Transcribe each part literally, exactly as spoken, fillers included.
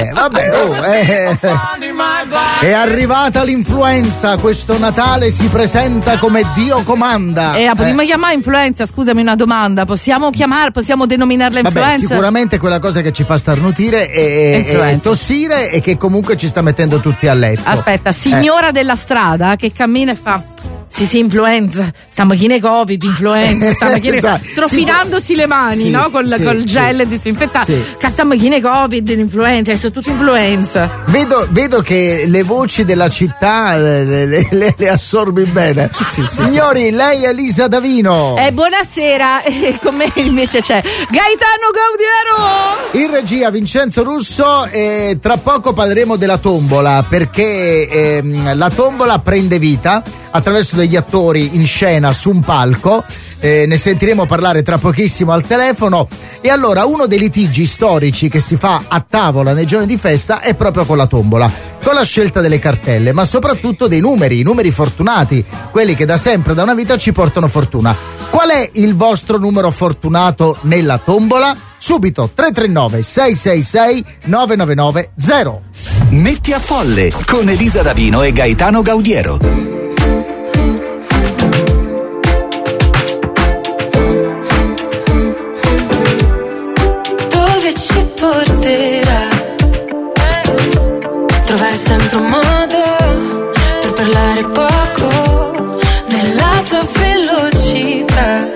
vabbè, vabbè, oh, eh. È arrivata l'influenza, questo Natale si presenta come Dio comanda. Eh, potremmo eh. chiamare influenza, scusami una domanda, possiamo chiamare, possiamo denominarla influenza? Vabbè, sicuramente quella cosa che ci fa starnutire e, e tossire e che comunque ci sta mettendo tutti a letto. Aspetta, signora eh. della strada che cammina e fa... Sì, sì, influenza, stiamo chi ne Covid, influenza, stiamo chi ne... esatto. strofinandosi sì, le mani, sì, no? Col, sì, col gel sì, disinfettante. Sì. Stiamo chi ne Covid, influenza, sono tutti influenza. Vedo, vedo che le voci della città le, le, le, le assorbi bene. Sì, sì, Signori, sì. lei è Elisa Davino. Eh, buonasera, e con me invece c'è Gaetano Gaudiero. In regia Vincenzo Russo e tra poco parleremo della tombola perché ehm, la tombola prende vita attraverso degli attori in scena su un palco, eh, ne sentiremo parlare tra pochissimo al telefono. E allora uno dei litigi storici che si fa a tavola nei giorni di festa è proprio con la tombola, con la scelta delle cartelle, ma soprattutto dei numeri, i numeri fortunati, quelli che da sempre, da una vita ci portano fortuna. Qual è il vostro numero fortunato nella tombola? Subito tre tre nove sei sei sei nove nove nove zero. Metti a folle con Elisa Davino e Gaetano Gaudiero. Porterà trovare sempre un modo per parlare poco nella tua velocità.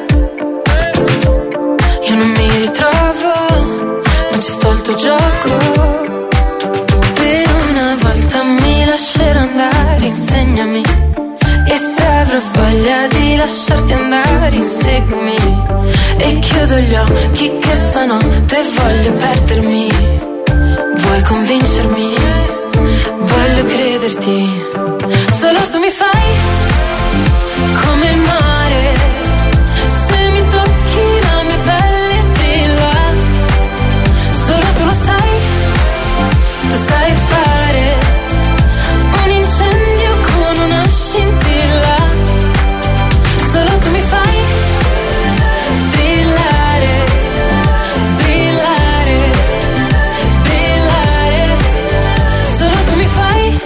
Io non mi ritrovo, ma ci sto il tuo gioco. Per una volta mi lascerò andare, insegnami. E se avrò voglia di lasciarti andare, inseguimi. E chiudo gli occhi che stanotte voglio perdermi. Vuoi convincermi? Voglio crederti. Solo tu mi fai come il mare. Se mi tocchi la mia pelle brilla. Solo tu lo sai. Tu sai fare un incendio con una scintilla. Solo tu mi fai brillare, brillare, brillare. Solo tu mi fai.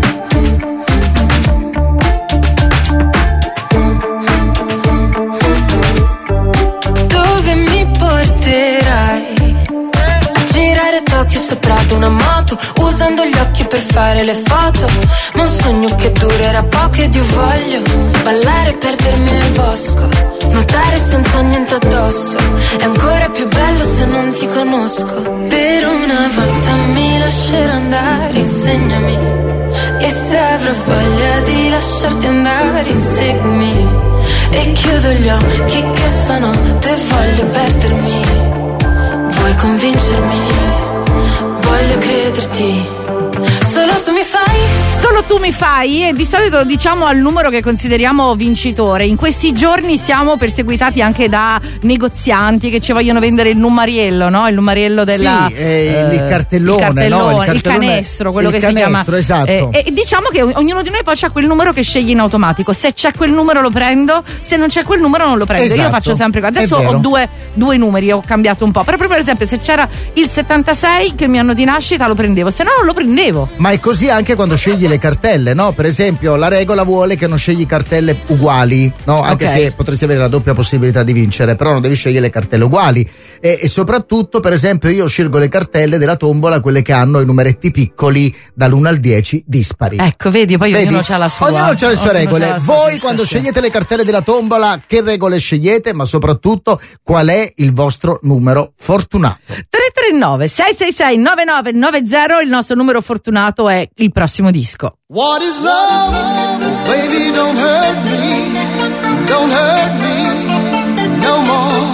Dove mi porterai? A girare Tokyo sopra ad una moto, usando gli occhi per fare le foto. Ma un sogno che durerà poco ed io voglio ballare e perdermi nel bosco, nuotare senza niente addosso. È ancora più bello se non ti conosco. Per una volta mi lascerò andare, insegnami. E se avrò voglia di lasciarti andare, inseguimi. E chiudo gli occhi che stanotte voglio perdermi. Vuoi convincermi? Voglio crederti. Solo tu mi fai. Solo tu mi fai, e di solito diciamo al numero che consideriamo vincitore. In questi giorni siamo perseguitati anche da negozianti che ci vogliono vendere il numariello, no? Il numariello della sì, eh, il cartellone, il, cartellone no? il, cartellone, il canestro, quello il che canestro, si chiama. Esatto. Eh, e diciamo che ognuno di noi poi c'ha quel numero che sceglie in automatico. Se c'è quel numero lo prendo, se non c'è quel numero non lo prendo. Esatto. Io faccio sempre adesso ho due, due numeri, ho cambiato un po'. Però per esempio se c'era il settantasei che è il mio anno di nascita lo prendevo, se no non lo prendevo. Ma è così anche quando scegli le cartelle, no? Per esempio la regola vuole che non scegli cartelle uguali, no? Anche okay. se potresti avere la doppia possibilità di vincere, però non devi scegliere le cartelle uguali. E, e soprattutto, per esempio, io scelgo le cartelle della tombola, quelle che hanno i numeretti piccoli dall'uno al dieci dispari. Ecco, vedi, poi vedi? ognuno c'ha la sua. Ognuno c'ha le sue regole. La sua Voi quando scegliete le cartelle della tombola, che regole scegliete? Ma soprattutto, qual è il vostro numero fortunato? tre tre nove sei sei sei nove nove nove zero, il nostro numero fortunato è il prossimo disco. What is love? Baby, don't hurt me, don't hurt me no more.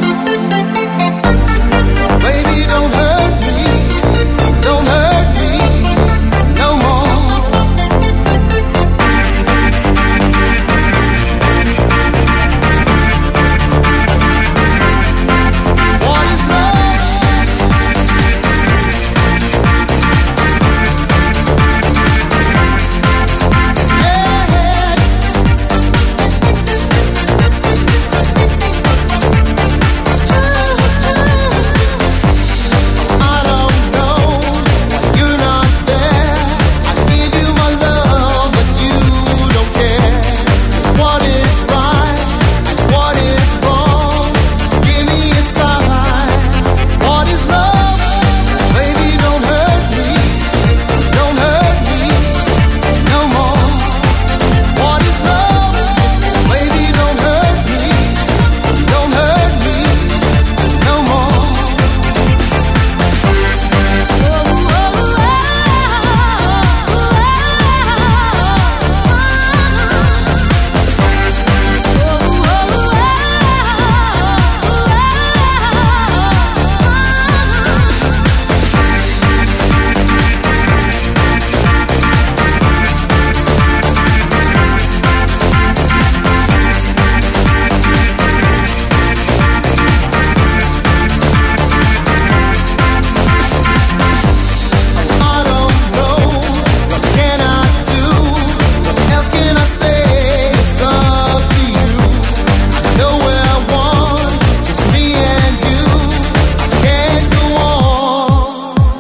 Baby, don't hurt me, don't hurt me no more. What is love? Yeah.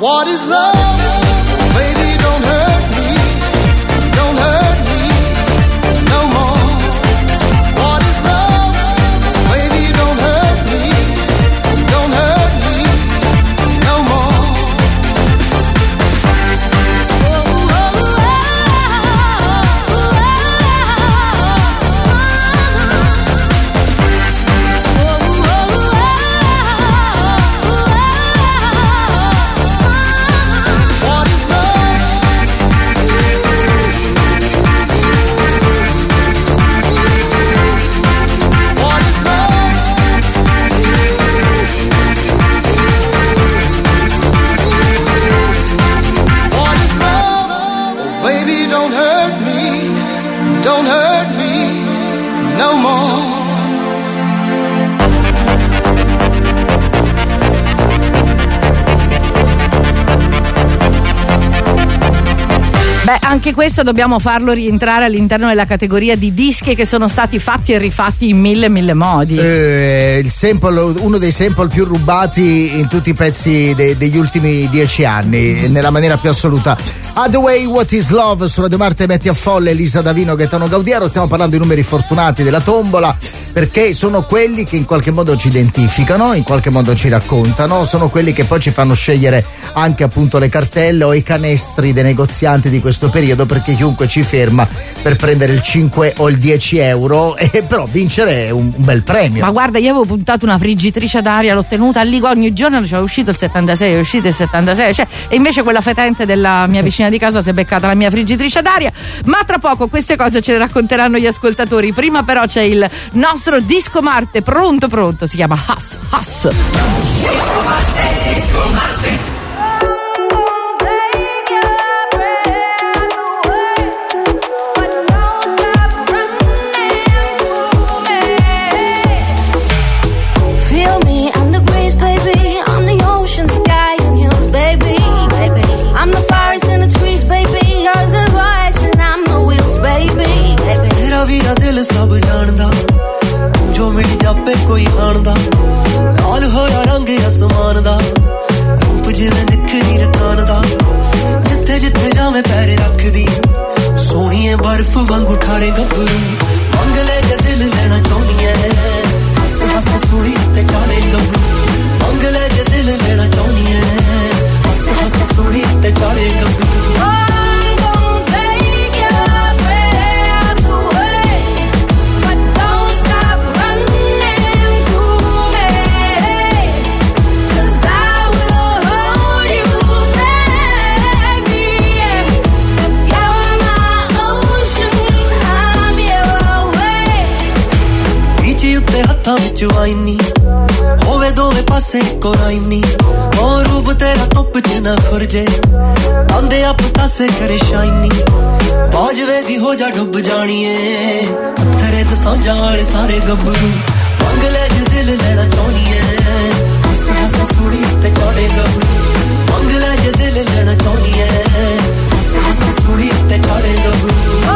What is love? Baby, don't hurt me. Don't hurt me no more. What is love? Baby, don't hurt me. Don't hurt me no more. Don't hurt me no more. Beh, anche questo dobbiamo farlo rientrare all'interno della categoria di dischi che sono stati fatti e rifatti in mille mille modi. Eh, il sample, uno dei sample più rubati in tutti i pezzi de, degli ultimi dieci anni, nella maniera più assoluta. Hathaway, What is Love su Radio Marte, Metti a Folle, Elisa Davino, Gaetano Gaudiero. Stiamo parlando di numeri fortunati della tombola, perché sono quelli che in qualche modo ci identificano, in qualche modo ci raccontano, sono quelli che poi ci fanno scegliere anche appunto le cartelle o i canestri dei negozianti di questo periodo, perché chiunque ci ferma per prendere il cinque o il dieci euro e però vincere un, un bel premio. Ma guarda, io avevo puntato una friggitrice d'aria, l'ho tenuta lì ogni giorno, c'era uscito il settantasei, è uscito il settantasei, cioè, e invece quella fetente della mia vicina di casa si è beccata la mia friggitrice d'aria. Ma tra poco queste cose ce le racconteranno gli ascoltatori. Prima però c'è il nostro Disco Marte pronto pronto, si chiama Hus Hus. Disco Marte, Disco Marte. मेरा दिल सब जानदा तू जो मिल जापे कोई आंदा लाल होया रंग आसमान दा रूप जिवें निखरी रकान दा जिथे जिथे जावे पैर रखदी सोहणीए बर्फ वांगू ठारे गभरू मंग ले जे दिल लेना चाहनी है हस हस सोहणी ते चाले गभरू मंग ले जे दिल लेना चाहनी है हस हस सोहणी ते चाले गभरू ਵਿੱਚ ਵਾਈਨੀ ਹੋਵੇ ਦੋਵੇਂ ਪਾਸੇ ਕੋਈ ਨਹੀਂ ਉਹ ਰੂਪ ਤੇਰਾ ਧੁੱਪ ਚ ਨਾ ਖੁਰਜੇ ਆਂਦੇ ਆਪ ਪਾਸੇ ਕਰੇ ਸ਼ਾਈਨੀ ਬਾਜਵੇ ਦੀ ਹੋ ਜਾ ਡੁੱਬ ਜਾਣੀਏ ਪੱਥਰੇ ਦਸਾਂਜਾਂ ਵਾਲੇ ਸਾਰੇ ਗੱਭਰੂ ਮੰਗ ਲੈ ਜੇ ਦਿਲ ਲੈਣਾ ਚਾਹਨੀਏ ਹੱਸ ਹੱਸ ਸੂੜੀ ਤੇ ਚਾੜੇ ਗੱਭਰੂ ਮੰਗ ਲੈ ਜੇ ਦਿਲ ਲੈਣਾ ਚਾਹਨੀਏ ਹੱਸ ਹੱਸ ਸੂੜੀ ਤੇ ਚਾੜੇ ਗੱਭਰੂ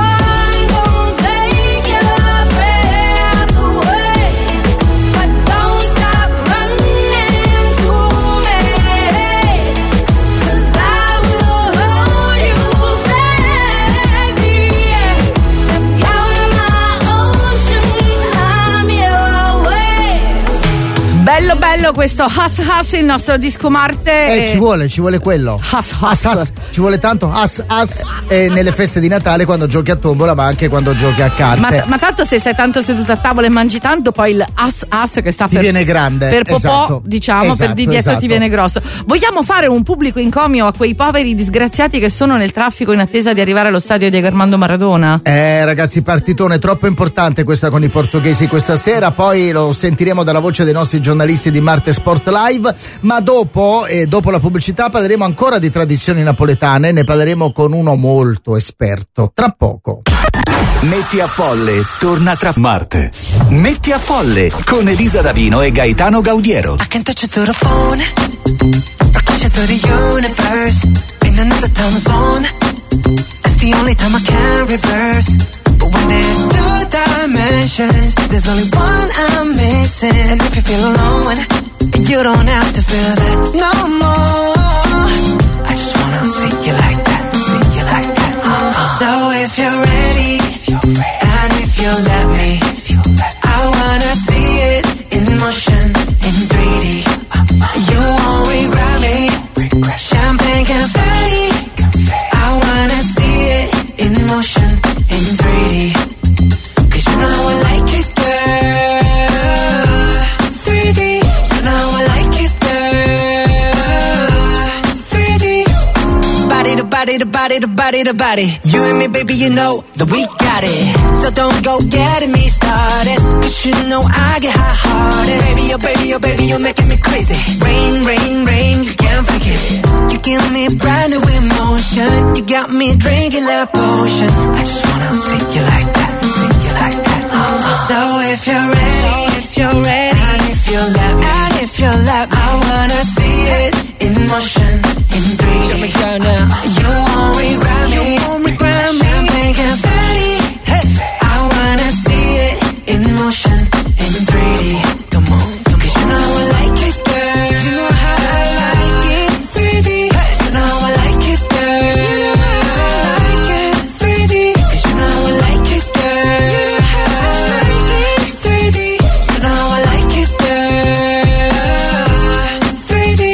Bello bello questo Hus Hus, il nostro Disco Marte. Eh, e... ci vuole, ci vuole quello. Hus Hus. Hus, hus. Ci vuole tanto Hus Hus eh, nelle feste di Natale quando giochi a tombola, ma anche quando giochi a carte. Ma, ma tanto se sei tanto seduto a tavola e mangi tanto, poi il Hus Hus che sta ti per viene grande. Per popò, esatto. diciamo, esatto, per di dietro esatto. ti viene grosso. Vogliamo fare un pubblico encomio a quei poveri disgraziati che sono nel traffico in attesa di arrivare allo stadio di Armando Maradona? Eh ragazzi, partitone troppo importante questa con i portoghesi questa sera, poi lo sentiremo dalla voce dei nostri giornalisti di Marte Sport Live, ma dopo, eh, dopo la pubblicità parleremo ancora di tradizioni napoletane, ne parleremo con uno molto esperto, tra poco. Metti a Folle torna tra Marte. Metti a Folle con Elisa Davino e Gaetano Gaudiero. I can touch it through the phone, or push it through the universe, in another time zone, that's the only time I can reverse. But when there's two dimensions, there's only one I'm missing. And if you feel alone, you don't have to feel that no more. body, the body, the body, the body. You and me, baby, you know that we got it. So don't go getting me started, cause you know I get hot-hearted. Baby, oh baby, oh baby, you're making me crazy. Rain, rain, rain, you can't fake it. You give me brand new emotion. You got me drinking that potion. I just wanna see you like that, see you like that. Uh-uh. So if you're ready, if you're ready, and if you let me, and if you let me, I wanna see it in motion, in three. Show me girl now. You won't regret me, you won't regret me. Champagne confetti, hey. I wanna see it in motion, in three D. Come on, come on. Cause you know I like it, girl. You know how I like it, three D. Hey. You know I like it, girl. You know how I like it, three D. Cause you know I like it, girl. You know how I like it, three D. You know I like it, girl. three D.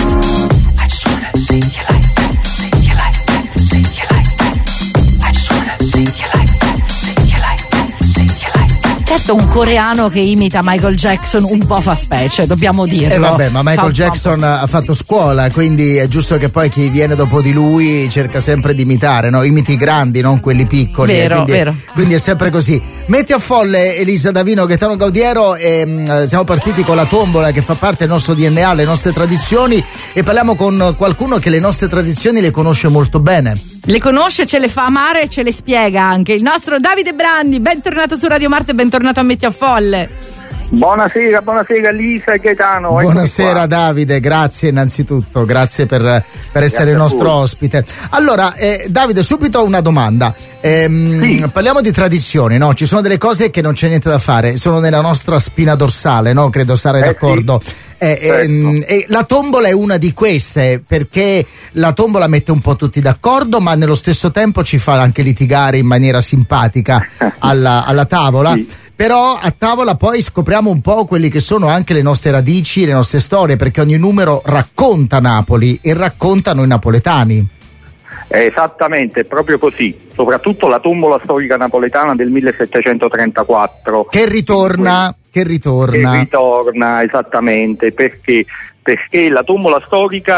I just wanna see you like that, see you like that, see you like that. I just wanna see you like that, see you like that, see you like that. Certo, un coreano che imita Michael Jackson un po' fa specie, dobbiamo dirlo. Eh vabbè, ma Michael Fa- Jackson fa- ha fatto scuola, quindi è giusto che poi chi viene dopo di lui cerca sempre di imitare, no? Imiti i grandi, non quelli piccoli. Vero, eh, quindi, vero. quindi è sempre così. Metti a folle Elisa Davino, Gaetano Gaudiero e mh, siamo partiti con la tombola che fa parte del nostro D N A, le nostre tradizioni, e parliamo con qualcuno che le nostre tradizioni le conosce molto bene. Le conosce, ce le fa amare e ce le spiega anche il nostro Davide Brandi. Bentornato su Radio Marte, bentornato a Metti a Folle. Buonasera, buonasera Lisa e Gaetano. Eccomi Buonasera qua. Davide, grazie innanzitutto, grazie per, per essere Grazie il a nostro voi. ospite. Allora, eh, Davide, subito una domanda. Ehm, Sì. Parliamo di tradizioni, no? Ci sono delle cose che non c'è niente da fare, sono nella nostra spina dorsale, no? Credo sarai Eh, d'accordo. sì. Eh, Certo. ehm, e la tombola è una di queste, perché la tombola mette un po' tutti d'accordo, ma nello stesso tempo ci fa anche litigare in maniera simpatica alla, alla tavola. Sì. Però a tavola poi scopriamo un po' quelli che sono anche le nostre radici, le nostre storie, perché ogni numero racconta Napoli e raccontano i napoletani. È esattamente, proprio così. Soprattutto la tombola storica napoletana del millesettecentotrentaquattro. Che ritorna, che Che ritorna. ritorna, esattamente, perché perché la tombola storica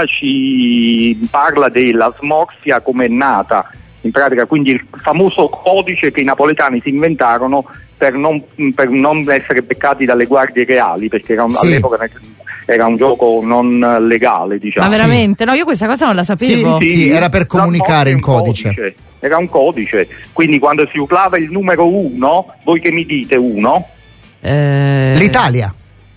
ci parla della smorfia come è nata, in pratica, quindi il famoso codice che i napoletani si inventarono per non, per non essere beccati dalle guardie reali, perché era un, Sì. all'epoca era un gioco non legale, diciamo. Ma veramente? No, io questa cosa non la sapevo. Sì, sì, era per comunicare in la morte è un codice. Era un codice, quindi quando si urlava il numero uno, voi che mi dite uno? Eh, L'Italia.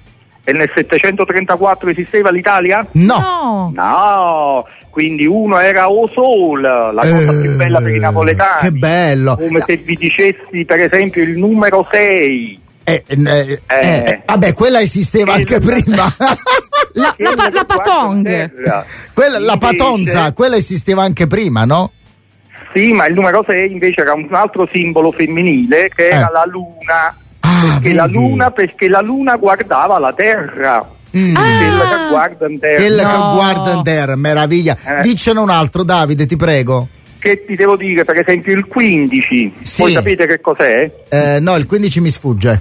E nel settecentotrentaquattro esisteva l'Italia? No. No. No, quindi uno era O Sol, la cosa Eh, più bella per i napoletani. Che bello. Come se vi dicessi per esempio il numero sei. Eh, eh, Eh. eh, vabbè, quella esisteva Il- anche prima. La, la, pa- la patong. Quella, la Invece- patonza, quella esisteva anche prima, no? Sì, ma il numero sei invece era un altro simbolo femminile che era Eh. la luna. Ah, Perché la vedi? luna, perché la luna guardava la terra. Mm. Quella Ah. che guarda in terra. Quella No. che guarda in terra, meraviglia. Eh. Dicene un altro, Davide, ti prego. Che ti devo dire, per esempio il quindici. Sì. Voi sapete che cos'è? Eh, no, il quindici mi sfugge.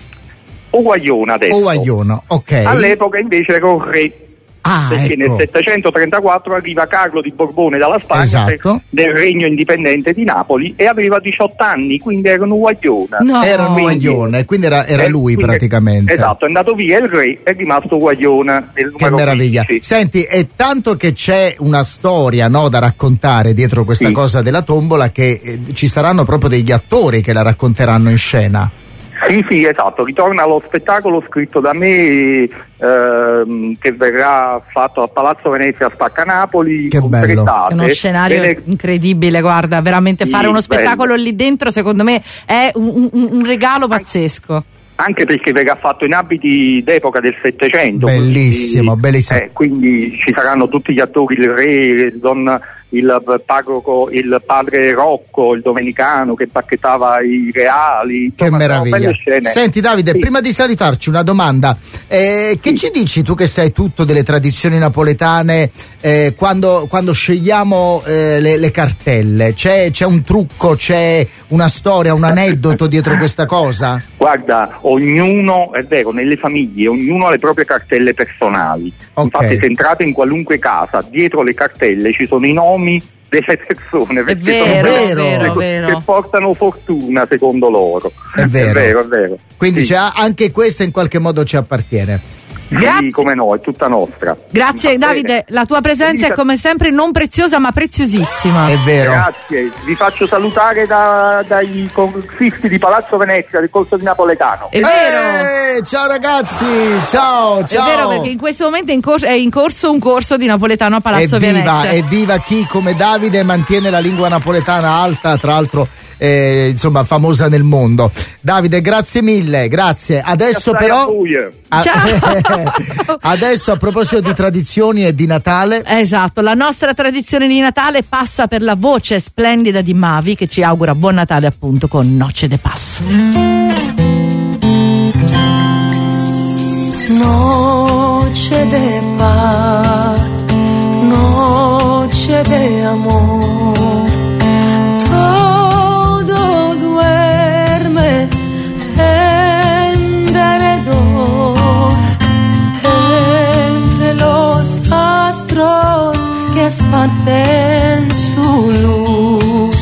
Oguaglione adesso. Oguagliono, ok. All'epoca invece era un re. Ah, Perché ecco. nel settecentotrentaquattro arriva Carlo di Borbone dalla Spagna, Esatto. del regno indipendente di Napoli, e aveva diciotto anni, quindi era un uguaglione. No. Era un Quindi- Oguaglione, quindi era, era Eh, lui quindi- praticamente. Esatto, è andato via il re, è rimasto uguaglione del Che numero meraviglia. quindici. Senti, è tanto che c'è una storia, no, da raccontare dietro questa Sì. cosa della tombola, che eh, ci saranno proprio degli attori che la racconteranno in scena. Sì, sì, esatto, ritorna allo spettacolo scritto da me, ehm, che verrà fatto al Palazzo Venezia a Spaccanapoli. Che con tre bello. date. È uno scenario Bene- incredibile, guarda, veramente Sì, fare uno spettacolo bello. lì dentro secondo me è un, un- un regalo pazzesco. Anche perché verrà fatto in abiti d'epoca del Settecento. Bellissimo, quindi, bellissimo. eh, quindi ci saranno tutti gli attori, il re, il, don, il parroco, il padre Rocco, il domenicano che pacchettava i reali. Che insomma, sono meraviglia. belle scene. Senti Davide, Sì. prima di salutarci una domanda. Eh, che Sì. ci dici tu che sai tutto delle tradizioni napoletane, eh, quando, quando scegliamo eh, le, le cartelle? C'è, c'è un trucco, c'è una storia, un aneddoto dietro questa cosa? Guarda, ognuno, è vero, nelle famiglie, ognuno ha le proprie cartelle personali. Ok. Infatti se entrate in qualunque casa, dietro le cartelle ci sono i nomi nomi delle persone, perché vero, sono è vero, che, vero. che portano fortuna secondo loro. È vero, è vero, è vero. Quindi Sì. c'è, anche questa in qualche modo ci appartiene. Grazie. Sì, come no, è tutta nostra. Grazie Va Davide, bene. la tua presenza è come sempre non preziosa ma preziosissima. È vero. Grazie, vi faccio salutare da- dai corsisti di Palazzo Venezia del corso di Napoletano. È vero. Eh, ciao ragazzi, ciao, ciao. È vero, perché in questo momento è in, cor- è in corso un corso di napoletano a Palazzo evviva, Venezia. evviva chi come Davide mantiene la lingua napoletana alta, tra l'altro eh, insomma famosa nel mondo. Davide, grazie mille, grazie. Adesso Grazie però a voi. a- Ciao. adesso a proposito di tradizioni e di Natale, Esatto, la nostra tradizione di Natale passa per la voce splendida di Mavi che ci augura buon Natale appunto con Noce de Paz. Noche de paz, noche de amor, todo duerme en derredor, entre los astros que esparcen su luz,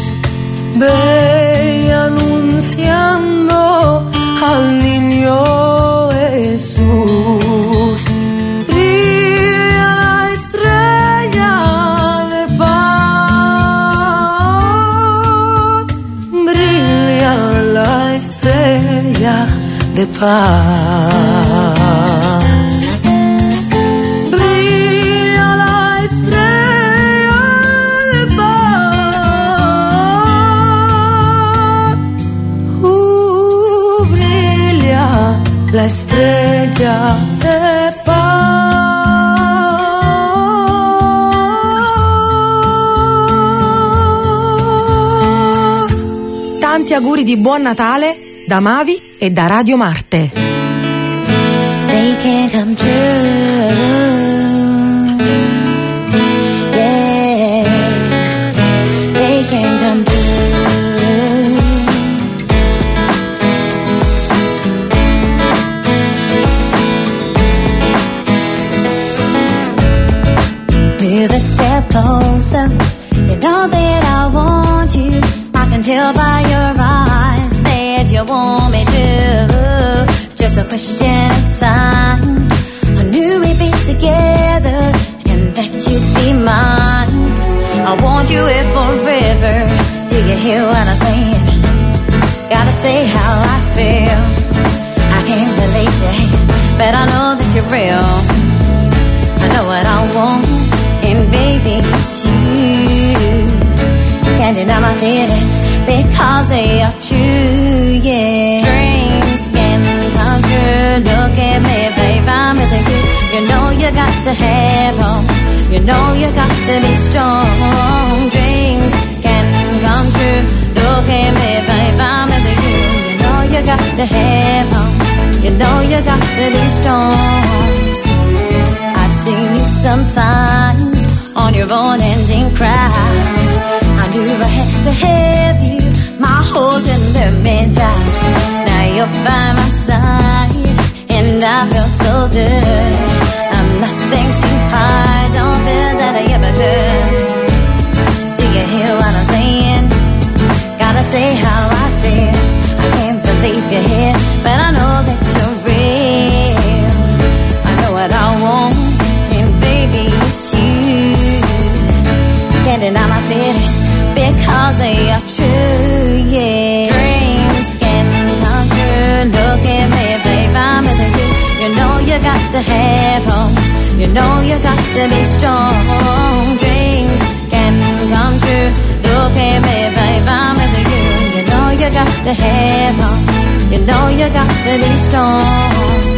ve anunciando al niño Jesús. Brilla la estrella de paz, brilla la estrella de paz. Brilla la estrella de paz. Uh, brilla la estrella de paz. Tanti auguri di buon Natale da Mavi e da Radio Marte. They can come true. Yeah, they can come true. Move a step closer. You know that I want you. I can tell by your eyes that you want me to. Just a question of time. I knew we'd be together and that you'd be mine. I want you here forever. Do you hear what I'm saying? Gotta say how I feel. I can't believe it, but I know that you're real. I know what I want, and baby, it's you. Can't deny my feelings because they are true, yeah. Dreams can come true. Look at me, babe, I'm with you. You know you got to have hope. You know you got to be strong. Dreams can come true. Look at me, babe, I'm with you. You know you got to have hope. You know you got to be strong. I've seen you sometimes on your own ending cries. I knew I had to have you. My holes in the middle. Now you're by my side, and I feel so good. I'm nothing too hard, don't feel that I ever could. Do you hear what I'm saying? Gotta say how I feel. I can't believe you're here, but I know that you're real. I know what I want, and baby, it's you. Can't deny my feelings because they are true, yeah. Dreams can come true. Look at me, babe, I'm with you. You know you got to have hope. You know you got to be strong. Dreams can come true. Look at me, babe, I'm with you. You know you got to have hope. You know you got to be strong.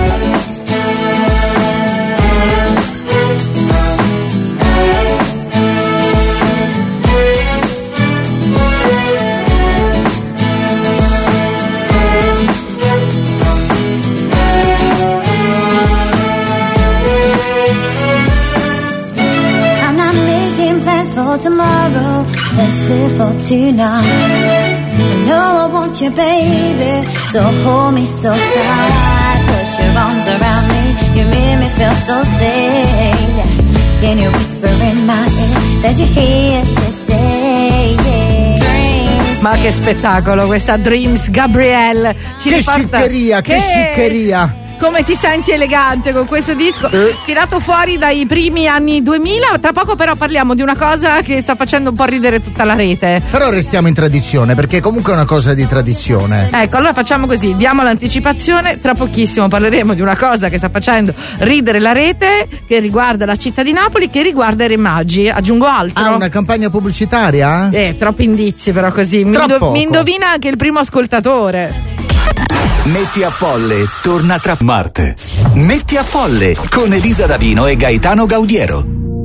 For tomorrow, let's live for tonight. I know I want you, baby, so hold me so tight. Put your arms around me, you make me feel so safe. Can you whisper in my ear that you're here to stay? Dreams. Ma che spettacolo questa Dreams, Gabrielle. Ci che riporta... sciccheria, che, che sciccheria. Come ti senti elegante con questo disco eh. tirato fuori dai primi anni duemila. Tra poco però parliamo di una cosa che sta facendo un po' ridere tutta la rete. Però restiamo in tradizione, perché comunque è una cosa di tradizione. Ecco, allora facciamo così, diamo l'anticipazione. Tra pochissimo parleremo di una cosa che sta facendo ridere la rete, che riguarda la città di Napoli, che riguarda i Re Magi. Aggiungo altro. Ah, una campagna pubblicitaria? Eh, troppi indizi però così. Mi, indo- mi indovina anche il primo ascoltatore. Metti a Folle torna tra Marte. Metti a Folle con Elisa Davino e Gaetano Gaudiero.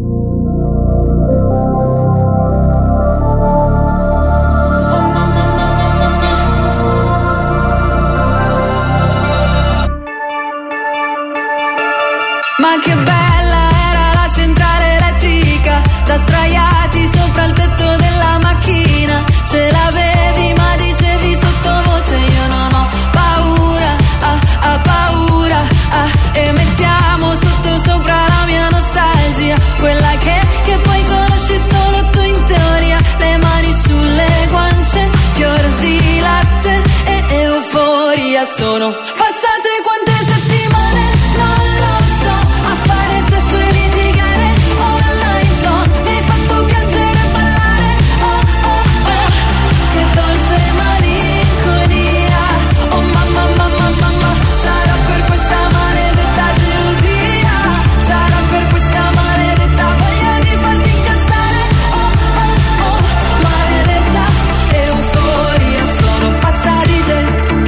Ma che bella era la centrale elettrica, da sdraiati sopra il tetto della macchina. Ce l'avevi ma dicevi sottovoce io non ho paura, ah, ah, paura, ah, e mettiamo sotto sopra la mia nostalgia, quella che, che poi conosci solo tu in teoria. Le mani sulle guance, fior di latte e euforia. Sono passate quante settimane, non lo so, a fare sesso e litigare online zone. Mi hai fatto piangere e ballare, oh oh oh, che dolce malinconia. Oh mamma mamma mamma, sarà per questa maledetta gelosia, sarà per questa maledetta voglia di farti incazzare, oh oh oh, maledetta euforia. Sono pazza di te,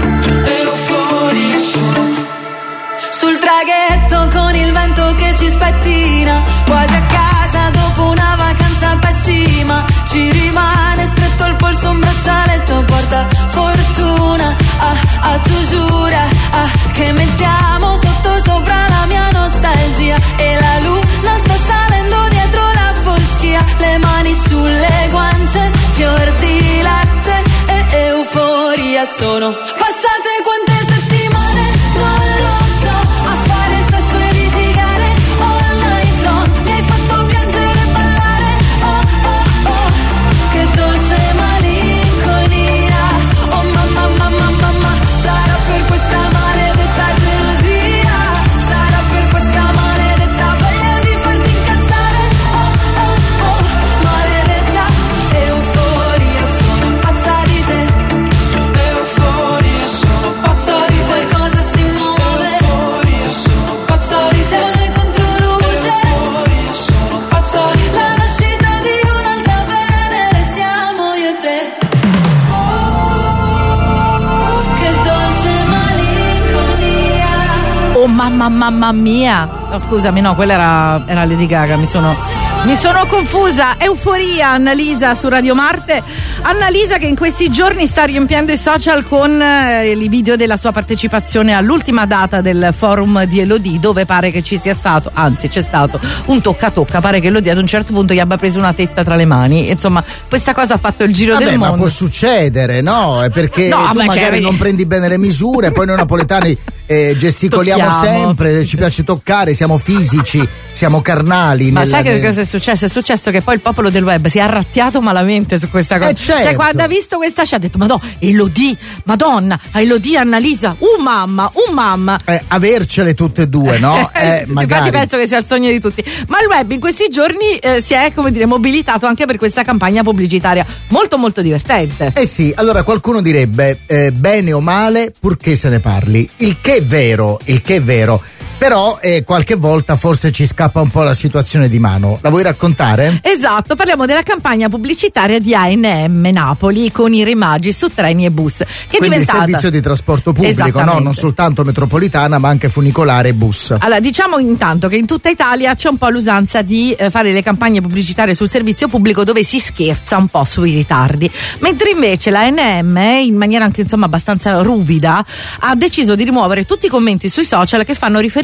euforia sono. Sul traghetto con il vento che ci spettina, quasi a casa dopo una vacanza pessima. Ci rimane stretto al polso un braccialetto porta fortuna, ah, ah, tu giura, ah, che mettiamo sotto sopra la mia nostalgia. E la luna sta salendo dietro la foschia. Le mani sulle guance, fior di latte e euforia. Sono passate quante settimane, non lo so, a fare sesso e litigare online zone. Mi hai fatto piangere e ballare, oh oh oh, che dolce malinconia. Oh mamma mamma mamma, sarà per questa maledetta gelosia, sarà per questa maledetta voglia di farti incazzare, oh oh oh, maledetta euforia. Sono pazza di te, euforia, sono pazza di te. Qualcosa si muove, euforia, sono pazza di te. Sole contro luce, euforia, sono pazza di te. La nascita di un'altra Venere siamo io e te. Che dolce malinconia. Oh mamma mamma mia. No, scusami, no, quella era, era Lady Gaga, mi sono, mi sono confusa. Euforia, Annalisa su Radio Marte. Annalisa che in questi giorni sta riempiendo i social con eh, i video della sua partecipazione all'ultima data del forum di Elodie, dove pare che ci sia stato, anzi c'è stato un tocca tocca, pare che Elodie ad un certo punto gli abbia preso una tetta tra le mani. Insomma, questa cosa ha fatto il giro Vabbè, del ma mondo. può succedere, no? È perché No, tu ma magari c'eri- non prendi bene le misure, poi noi napoletani eh, gesticoliamo Tocchiamo. sempre, ci piace toccare, siamo fisici, siamo carnali. Ma nella- sai che cosa è successo? È successo che poi il popolo del web si è arrabbiato malamente su questa cosa. Eh, certo. Cioè, quando ha visto questa scena ha detto: Madonna, Elodie, Madonna, Elodie, Annalisa, uh mamma, uh mamma. Eh, avercele tutte e due, no? Eh, Infatti magari. penso che sia il sogno di tutti. Ma il web in questi giorni eh, si è, come dire, mobilitato anche per questa campagna pubblicitaria molto molto divertente. Eh sì, allora qualcuno direbbe eh, bene o male purché se ne parli, il che è vero, il che è vero. Però eh, qualche volta forse ci scappa un po' la situazione di mano. La vuoi raccontare? Esatto, parliamo della campagna pubblicitaria di A N M Napoli con i Re Magi su treni e bus, che è Quindi diventata servizio di trasporto pubblico, no? Esattamente. Non soltanto metropolitana ma anche funicolare e bus. Allora, diciamo intanto che in tutta Italia c'è un po' l'usanza di eh, fare le campagne pubblicitarie sul servizio pubblico dove si scherza un po' sui ritardi, mentre invece la A N M, in maniera anche insomma abbastanza ruvida, ha deciso di rimuovere tutti i commenti sui social che fanno riferimento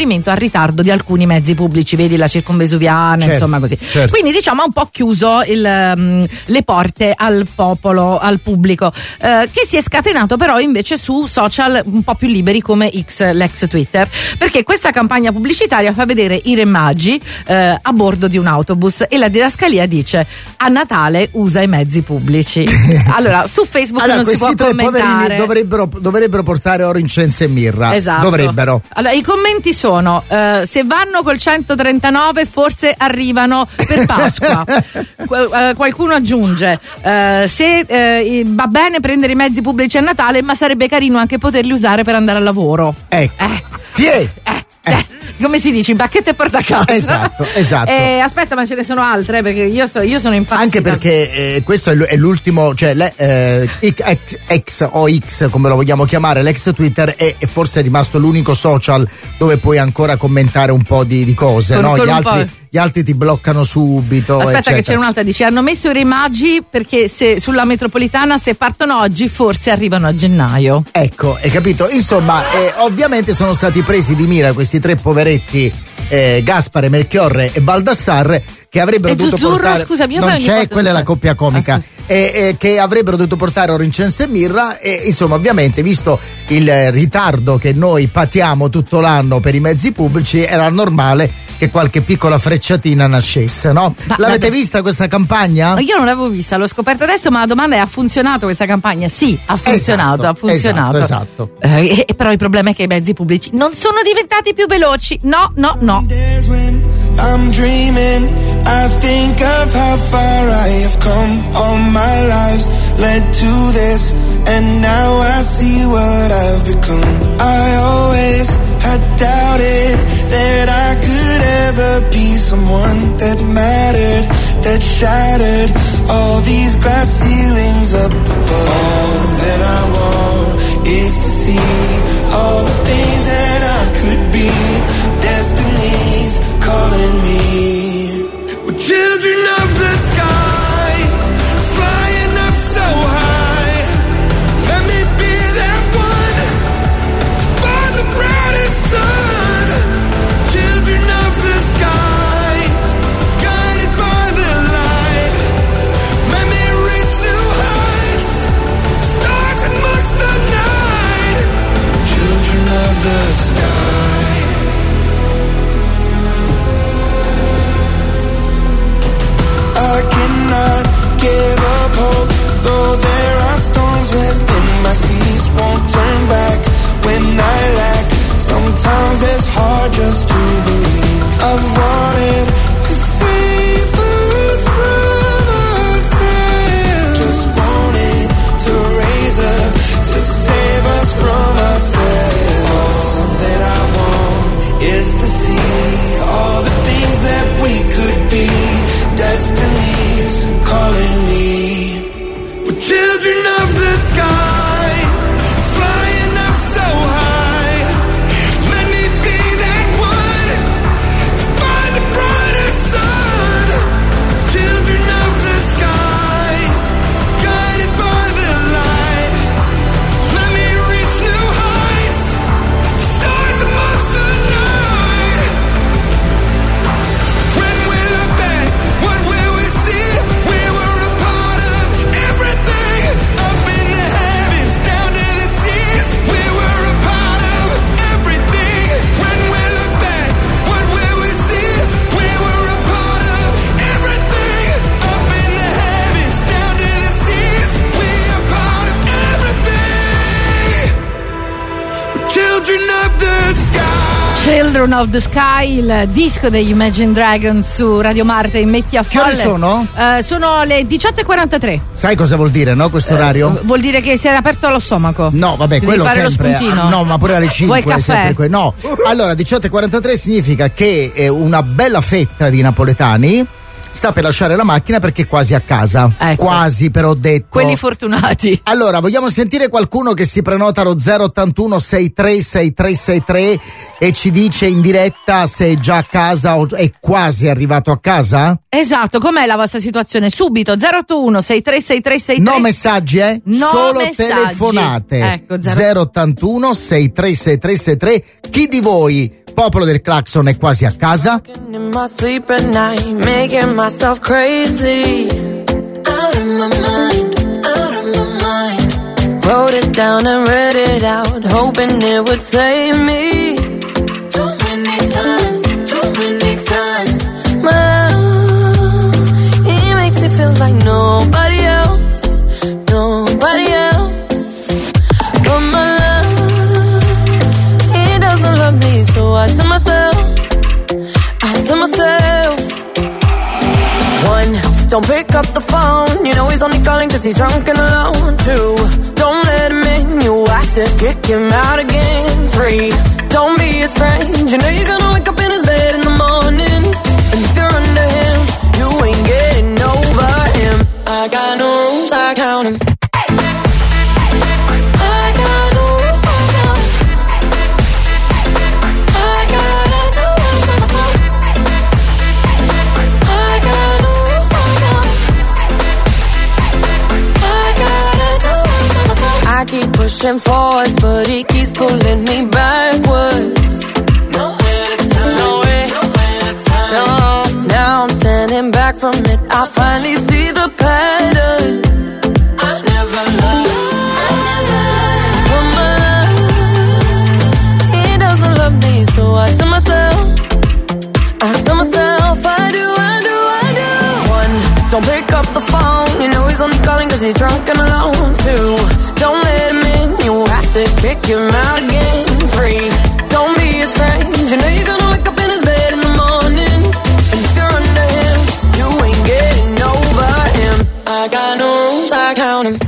riferimento al ritardo di alcuni mezzi pubblici, vedi la circonvesuviana, certo, insomma così. Certo. Quindi diciamo ha un po' chiuso il, um, le porte al popolo, al pubblico, eh, che si è scatenato però invece su social un po' più liberi come X, l'ex Twitter, perché questa campagna pubblicitaria fa vedere i re magi eh, a bordo di un autobus e la didascalia dice: a Natale usa i mezzi pubblici. Allora su Facebook allora, non si può tre commentare. Dovrebbero, dovrebbero portare oro, incenso e mirra. Esatto. Dovrebbero. Allora, i commenti sono: eh, se vanno col centotrentanove forse arrivano per Pasqua. Qu- eh, qualcuno aggiunge: eh, se eh, va bene prendere i mezzi pubblici a Natale, ma sarebbe carino anche poterli usare per andare al lavoro. Ecco. Eh. Ti è. Eh. Eh. Come si dice, in bacchetta e porta a casa. Esatto, esatto. Eh, aspetta, ma ce ne sono altre, perché io, so, io sono impazzita. Anche perché eh, questo è, l- è l'ultimo, cioè le, eh, X, X o X come lo vogliamo chiamare, l'ex Twitter è, è forse rimasto l'unico social dove puoi ancora commentare un po' di, di cose, con, no? con Gli altri, gli altri ti bloccano subito. Aspetta, eccetera. che c'è un'altra, dice: hanno messo i re magi perché se sulla metropolitana se partono oggi forse arrivano a gennaio. Ecco, hai capito? Insomma, eh, ovviamente sono stati presi di mira questi tre poveretti, eh, Gaspare, Melchiorre e Baldassarre, che avrebbero e dovuto Zuzzurro, portare, scusami, io non ogni c'è, volta quella è non la c'è. coppia comica, Ah, e, e che avrebbero dovuto portare oro, incenso e mirra, e insomma ovviamente visto il eh, ritardo che noi patiamo tutto l'anno per i mezzi pubblici era normale che qualche piccola frecciatina nascesse, no? Ma, L'avete ma, vista questa campagna? Io non l'avevo vista, l'ho scoperta adesso, ma la domanda è: ha funzionato questa campagna? Sì, ha funzionato, esatto, ha funzionato. Esatto, esatto. Eh, e, però il problema è che i mezzi pubblici non sono diventati più veloci. No, no, no. I'm dreaming, I think of how far I have come. All my lives led to this, and now I see what I've become. I always had doubted that I could ever be someone that mattered, that shattered all these glass ceilings up above. All that I want is to see all the things that I could be. Destiny's calling me. We're children of the sky, flying up so high. Let me be that one to find the brightest sun. Children of the sky, guided by the light. Let me reach new heights, stars amongst the night. Children of the sky. I cannot give up hope, though there are storms within my seas. Won't turn back when I lack. Sometimes it's hard just to believe. I've wanted to save us from ourselves. Just wanted to raise up, to save us from ourselves. All that I want is to see all the things that we could be. Destiny's calling me. We're children of the sky, flying up so high. Let me be that one to find the brightest sun. Children of the sky, guided by the light. Let me reach new heights, stars amongst the night. When we look back, what will we see? We were a part of everything, up in the heavens, down to the seas. We were a part of everything. When we look back, what will we see? We were a part of everything, up in the heavens, down to the seas. We are part of everything. We're children of the sky. Children of the Sky, il disco degli Imagine Dragons su Radio Marte in Metti a Che ore Folle. sono? Eh, sono le diciotto e quarantatré. Sai cosa vuol dire, no, questo orario? Eh, vuol dire che si era aperto allo stomaco. No, vabbè, Devi quello fare sempre. lo spuntino. Ah, no, ma pure alle cinque. Vuoi il caffè? Sempre que- no. Allora, diciotto e quarantatré significa che eh, una bella fetta di napoletani sta per lasciare la macchina perché è quasi a casa. Ecco. Quasi, però ho detto. Quelli fortunati. Allora, vogliamo sentire qualcuno che si prenota allo zero ottantuno sessantatré sessantatré sessantatré e ci dice in diretta se è già a casa o è quasi arrivato a casa? Esatto, com'è la vostra situazione? Subito zero ottantuno sessantatré sessantatré sessantatré. No messaggi, eh? No Solo messaggi. telefonate. Ecco, zero zero ottantuno sessantatré sessantatré sessantatré. Chi di voi Popolo del Clacson è quasi a casa. In my sleep at night, making myself crazy. Out of my mind, out of my mind. Wrote it down and read it out, hoping it would save me. Too many times, too many times. My love, he makes me feel like nobody else, nobody else. But my love, he doesn't love me, so I tell myself, I tell myself. One, don't pick up the phone, you know he's only calling cause he's drunk and alone. Two, don't let him in, you have to kick him out again. Three, don't be his friend, you know you're gonna wake up in his bed in the morning. And if you're under him, you ain't getting over him. I got no rules, I count him. I got no rules, I count him. I gotta do it for myself. I got no rules, I count him. I gotta do it for myself. I keep pushing forwards, but he keeps pulling me backwards. Nowhere to turn, nowhere, nowhere to turn. No, now I'm standing back from it. I finally see the pattern. I never loved, I never loved. But my love, he doesn't love me, so I tell myself, I tell myself, I do, I do, I do. One, don't pick up the phone, you know he's only calling cause he's drunk and alone. Two, don't let him in, you have to kick him out again. Three, don't be his friend, you know you're gonna wake up in his bed in the morning. And if you're under him, you ain't getting over him. I got no rules, I count him.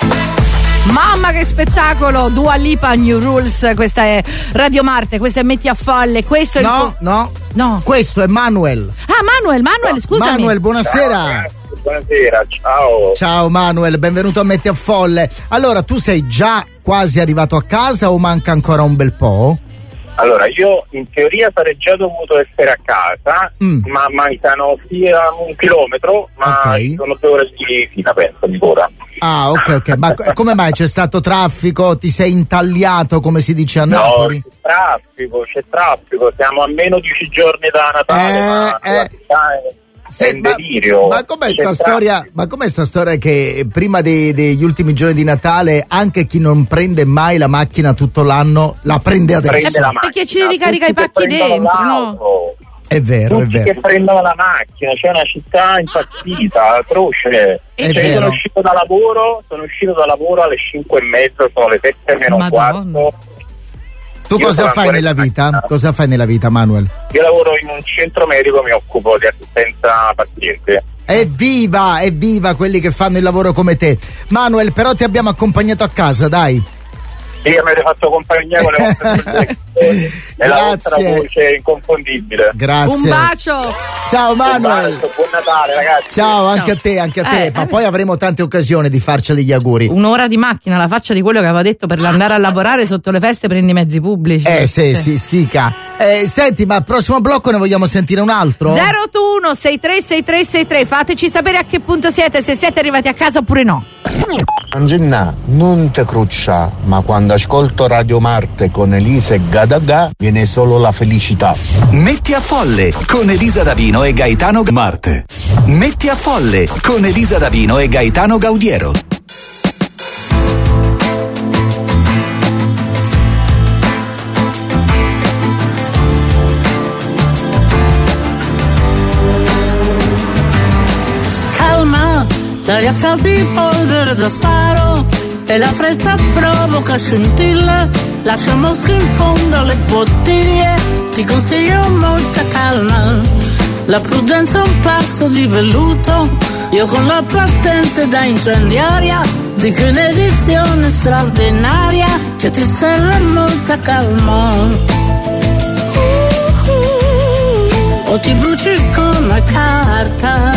Mamma che spettacolo, Dua Lipa, New Rules, questa è Radio Marte, questa è Metti a Folle, questo è No, il... no, no, questo è Manuel. Ah, Manuel, Manuel, scusami. Manuel, buonasera. Buonasera, ciao. Ciao Manuel, benvenuto a Metti a Folle. Allora, tu sei già quasi arrivato a casa o manca ancora un bel po'? Allora, io in teoria sarei già dovuto essere a casa, Mm. ma mancano sia un chilometro, ma Ok. sono due ore di fila, penso, ancora. Ah, ok, ok. Ma co- come mai c'è stato traffico? Ti sei intagliato, come si dice a No, Napoli? c'è traffico, c'è traffico, siamo a meno dieci giorni da Natale, Eh, ma la eh. città è, Se- è in ma, delirio. ma com'è C'è sta traffico. storia? Ma com'è sta storia che prima dei- degli ultimi giorni di Natale anche chi non prende mai la macchina tutto l'anno la prende adesso? Prende la macchina. Perché ci devi Tutti caricare i che pacchi prendono dentro, no? l'auto, È vero, è Tutti che vero. prendono la macchina, c'è una città impazzita, atroce. È Cioè, io vero. sono uscito da lavoro, sono uscito da lavoro alle cinque e mezza, sono le sette meno un Madonna. quarto. Tu Io cosa sono fai ancora nella in vita? macchina. Cosa fai nella vita, Manuel? Io lavoro in un centro medico, mi occupo di assistenza paziente. Evviva, evviva quelli che fanno il lavoro come te. Manuel, però ti abbiamo accompagnato a casa, dai. Sì, mi avete fatto compagnia con le vostre presentazioni e la vostra Grazie. voce inconfondibile. Grazie. Un bacio. Ciao Un Manuel. bacio, buon Natale, ragazzi. Ciao, anche a te, anche a te. Eh, Ma eh. poi avremo tante occasioni di farceli gli auguri. Un'ora di macchina, la faccia di quello che aveva detto per andare a lavorare sotto le feste prendi i mezzi pubblici. Eh sì, sì, stica. Eh, senti, ma al prossimo blocco ne vogliamo sentire un altro? zero otto uno sei tre sei tre sei tre, fateci sapere a che punto siete, se siete arrivati a casa oppure no. Angelina, non te cruccia, ma quando ascolto Radio Marte con Elisa e Gadaga viene solo la felicità. Metti a Folle con Elisa Davino e Gaetano G- Marte. Metti a Folle con Elisa Davino e Gaetano Gaudiero. Calma, dagli assalti polvere da sparo e la fretta provoca scintille. Lascia mosche in fondo alle bottiglie, ti consiglio molta calma. La prudenza è un passo di velluto, io con la patente da incendiaria dico un'edizione straordinaria che ti serve molta calma. O ti bruci come carta.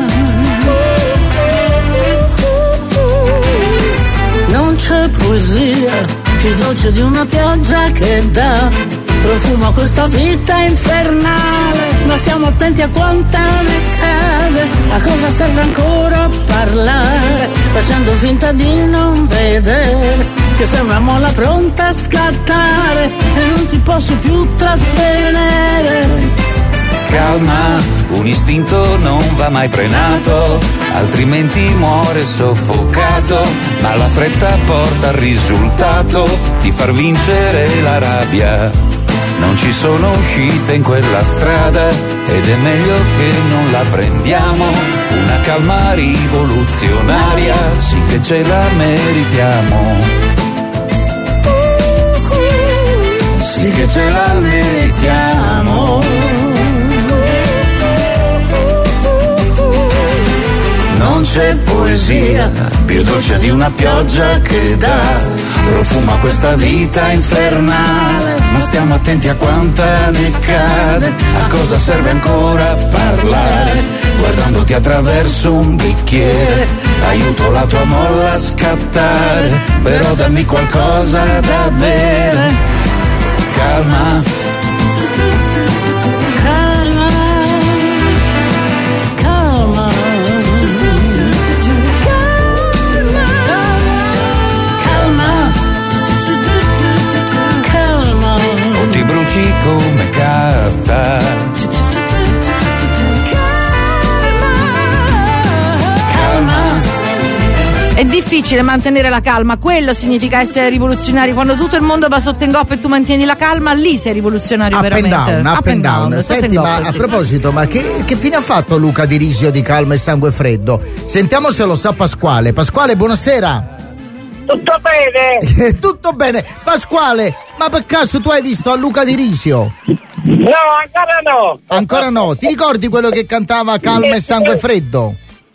Non c'è poesia più dolce di una pioggia che dà profumo a questa vita infernale, ma stiamo attenti a quanta ne cade. A cosa serve ancora parlare, facendo finta di non vedere che sei una molla pronta a scattare e non ti posso più trattenere. Calma, un istinto non va mai frenato, altrimenti muore soffocato, ma la fretta porta al risultato di far vincere la rabbia. Non ci sono uscite in quella strada ed è meglio che non la prendiamo, una calma rivoluzionaria, sì che ce la meritiamo. Sì che ce la meritiamo. Non c'è poesia più dolce di una pioggia che dà profuma questa vita infernale, ma stiamo attenti a quanta ne cade, a cosa serve ancora parlare, guardandoti attraverso un bicchiere, aiuto la tua molla a scattare, però dammi qualcosa da bere, calma. Bruci come carta. Calma. È difficile mantenere la calma, quello significa essere rivoluzionari. Quando tutto il mondo va sotto ingoppo e tu mantieni la calma, lì sei rivoluzionario up veramente. And down, up, up and down, down. Senti, ma a proposito, ma che, che fine ha fatto Luca Di Risio di Calma e Sangue Freddo? Sentiamo se lo sa Pasquale. Pasquale, buonasera. Tutto bene? Tutto bene. Pasquale, ma per caso tu hai visto a Luca Di Risio? No, ancora no. Ancora no. Ti ricordi quello che cantava Calma e Sangue Freddo?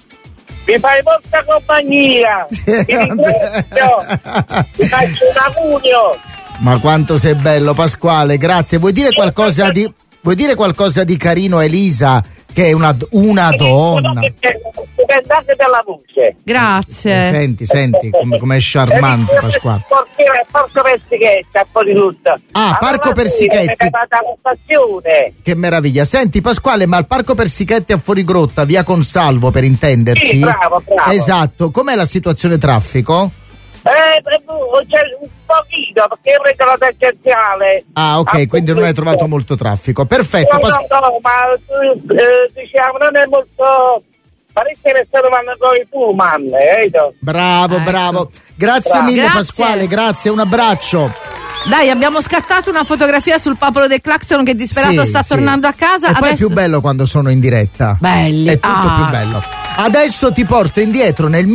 Mi fai molta compagnia. Ti ringrazio. Ti faccio un augurio. Ma quanto sei bello, Pasquale, grazie. Vuoi dire qualcosa di vuoi dire qualcosa di carino a Elisa, che è una, una donna? Pensate della voce. Grazie. Senti, senti come, come è charmante Pasquale. Parco Persichetti, a po' di tutto. Ah, Parco Persichetti. Stazione. Che meraviglia. Senti Pasquale, ma al Parco Persichetti a Fuorigrotta, via Consalvo per intenderci. Sì, bravo, bravo. Esatto. Com'è la situazione traffico? Eh, c'è un pochino, perché io prendo la tangenziale. Ah, ok, ah, quindi non hai trovato molto traffico. Perfetto. No, Pas- no, no, ma eh, diciamo non è molto. Parecchie persone vanno con i pullman, eh? Bravo, ecco. bravo. Grazie bravo. mille Grazie. Pasquale, grazie, un abbraccio. Dai, abbiamo scattato una fotografia sul popolo del Claxon che disperato sì, sta sì. tornando a casa. E Adesso... poi è più bello quando sono in diretta. Belli. È tutto ah. più bello. Adesso ti porto indietro nel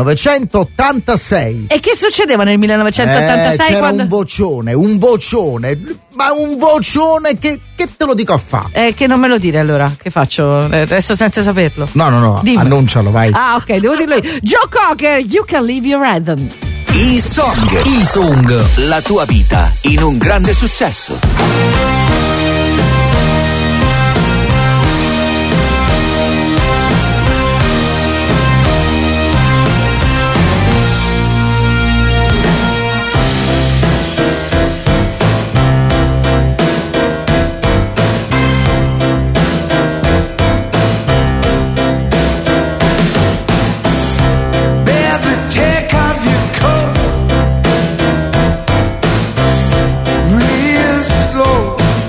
millenovecentottantasei. E che succedeva nel millenovecentottantasei? Eh, c'era quando... un vocione, un vocione, ma un vocione che, che te lo dico a fa. Eh, che non me lo dire allora, che faccio? Eh, resto senza saperlo. No, no, no, Dimmi. Annuncialo, vai. Ah, ok, devo dirlo io. Joe Cocker, You Can Leave Your Rhythm. I Song. I Song. La tua vita in un grande successo. Real slow.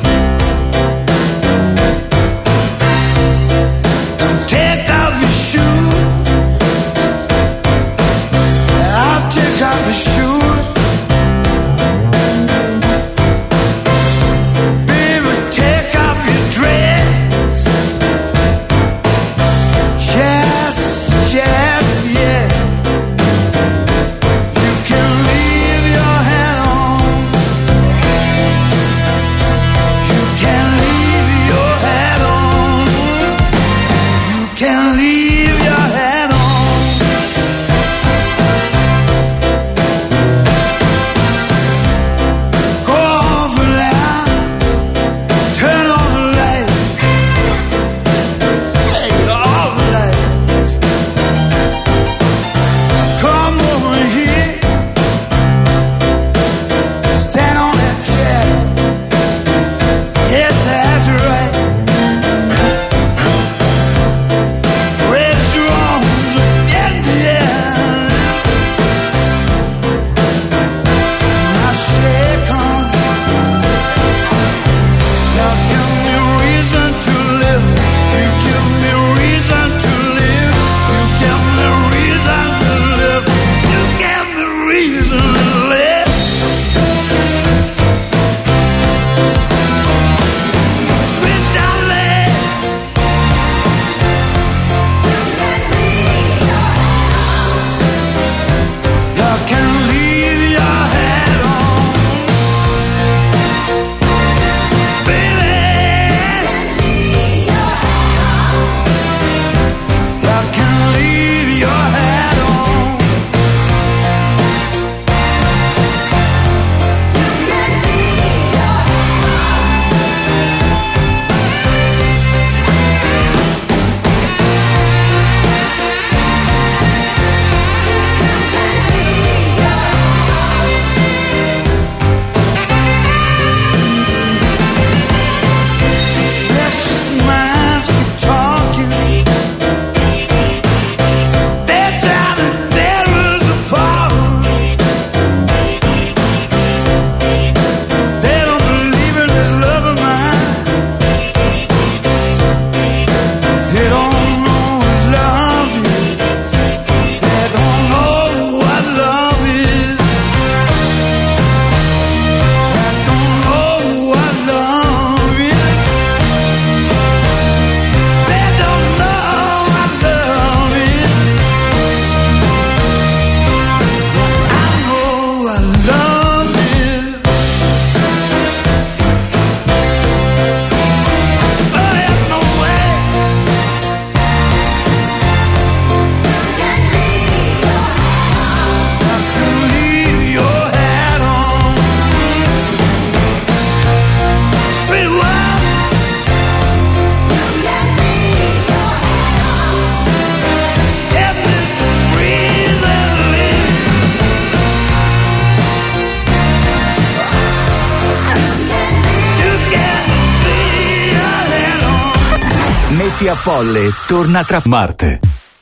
Metti a Folle torna tra Marte.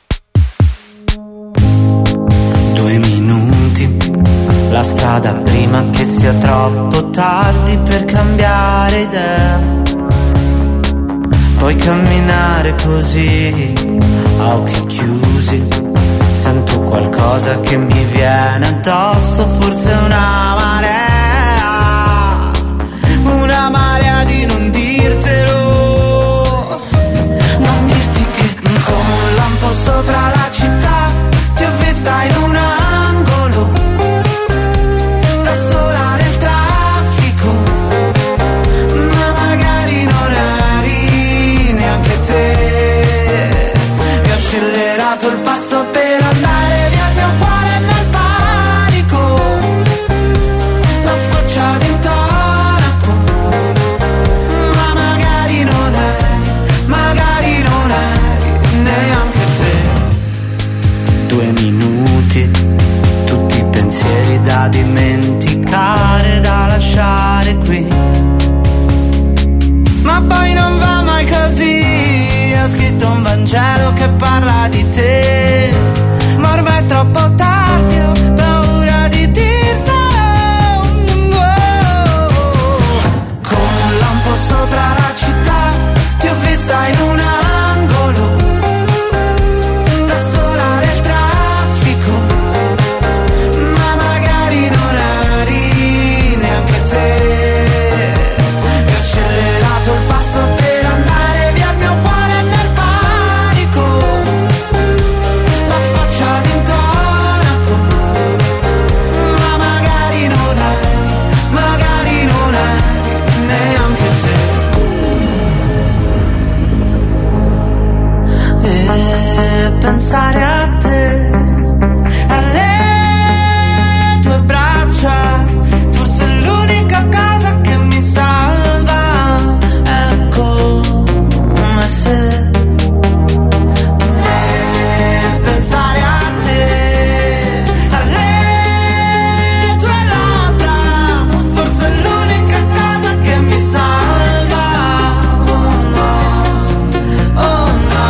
Due minuti, la strada prima che sia troppo tardi per cambiare idea. Puoi camminare così, a occhi chiusi. Sento qualcosa che mi viene addosso, forse una marea, una marea di non dirtelo. Non dirti che come un lampo sopra la città ti ho vista in un angolo, da sola nel traffico, ma magari non eri neanche te. E ho accelerato il passo per andare via, il mio cuore è nel panico, la faccia d'intonaco, ma magari non eri, magari non eri neanche te. Due minuti, tutti i pensieri da dimenticare, da lasciare qui, ma poi non va mai così. Ho scritto un Vangelo che parla di te, ma ormai è troppo tardi, ho paura di dirtelo. Come un lampo sopra la città ti ho vista in un angolo, da sola nel traffico, ma magari non eri neanche te. E ho accelerato il passo per andare via, il mio cuore è nel panico, la faccia d'intonaco, ma magari non eri, magari non eri neanche te. E pensare a te, alle tue braccia, forse è l'unica cosa che mi salva. È come se e pensare a te, alle tue labbra, forse è l'unica cosa che mi salva. Oh no, oh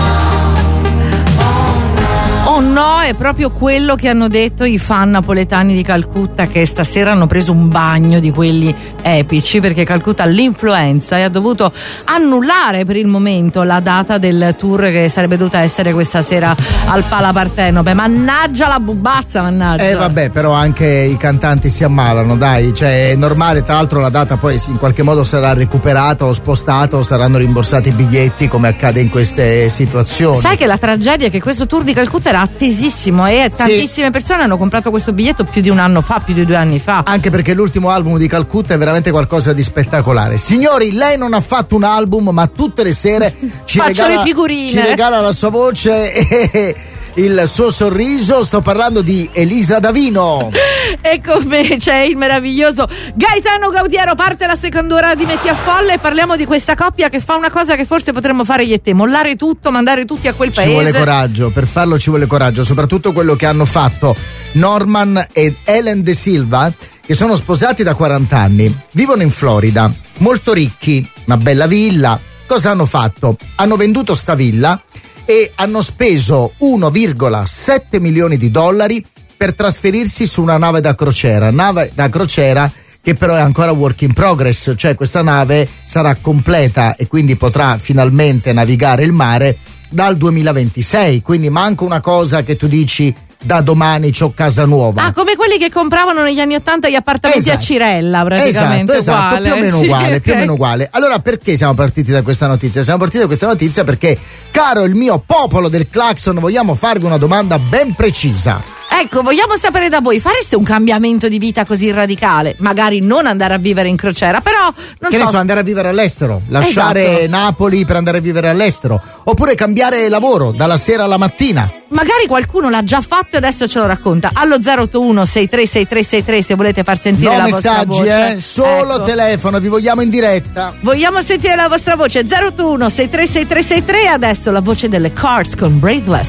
no. Oh no, è proprio quello che hanno detto i fan napoletani di Calcutta, che stasera hanno preso un bagno di quelli epici, perché Calcutta ha l'influenza e ha dovuto annullare per il momento la data del tour che sarebbe dovuta essere questa sera al Pala Partenope. Mannaggia la bubazza, mannaggia. Eh vabbè, però anche i cantanti si ammalano, dai, cioè è normale. Tra l'altro la data poi in qualche modo sarà recuperata o spostata o saranno rimborsati i biglietti, come accade in queste situazioni. Sai che la tragedia è che questo tour di Calcutta era attesissimo e tantissime sì. persone hanno comprato questo biglietto più di un anno fa, più di due anni fa. Anche perché l'ultimo album di Calcutta è veramente qualcosa di spettacolare. Signori, lei non ha fatto un album, ma tutte le sere ci, regala, le figurine. ci regala la sua voce e il suo sorriso. Sto parlando di Elisa Davino. E con me c'è il meraviglioso Gaetano Gaudiero. Parte la seconda ora di Metti a Folle e parliamo di questa coppia che fa una cosa che forse potremmo fare io e te: mollare tutto, mandare tutti a quel paese. Ci vuole coraggio, per farlo ci vuole coraggio, soprattutto quello che hanno fatto Norman ed Helen De Silva, che sono sposati da quaranta anni, vivono in Florida, molto ricchi, una bella villa. Cosa hanno fatto? Hanno venduto sta villa e hanno speso uno virgola sette milioni di dollari per trasferirsi su una nave da crociera, nave da crociera che però è ancora work in progress, cioè questa nave sarà completa e quindi potrà finalmente navigare il mare dal duemilaventisei, quindi manca una cosa che tu dici: da domani c'ho casa nuova. Ah, come quelli che compravano negli anni ottanta gli appartamenti esatto. a Cirella, praticamente. Esatto, esatto, uguale. più o meno sì, uguale, okay. più o meno uguale. Allora, perché siamo partiti da questa notizia? Siamo partiti da questa notizia perché, caro il mio popolo del Claxon, vogliamo farvi una domanda ben precisa. Ecco, vogliamo sapere da voi: fareste un cambiamento di vita così radicale? Magari non andare a vivere in crociera, però non che so. ne so, andare a vivere all'estero, lasciare esatto. Napoli per andare a vivere all'estero, oppure cambiare lavoro dalla sera alla mattina. Magari qualcuno l'ha già fatto e adesso ce lo racconta. Allo zero otto uno sei tre sei tre sei tre se volete far sentire no la messaggi, vostra voce. Eh? Solo ecco. telefono, vi vogliamo in diretta. Vogliamo sentire la vostra voce. zero otto uno sei tre sei tre sei tre. Adesso la voce delle Cards con Braveless.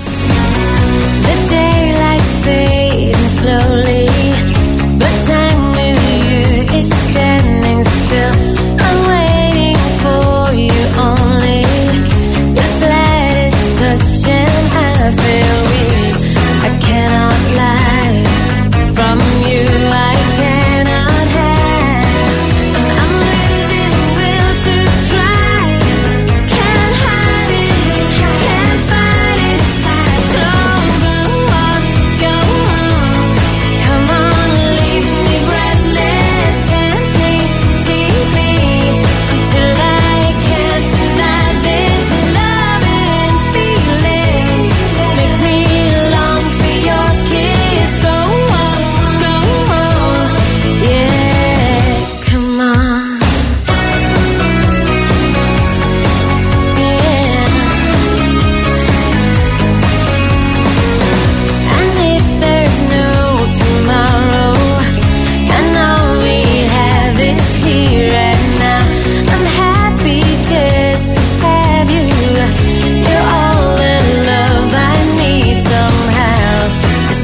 The daylight's fading slowly, but time with you is standing still. I'm waiting for you only. This life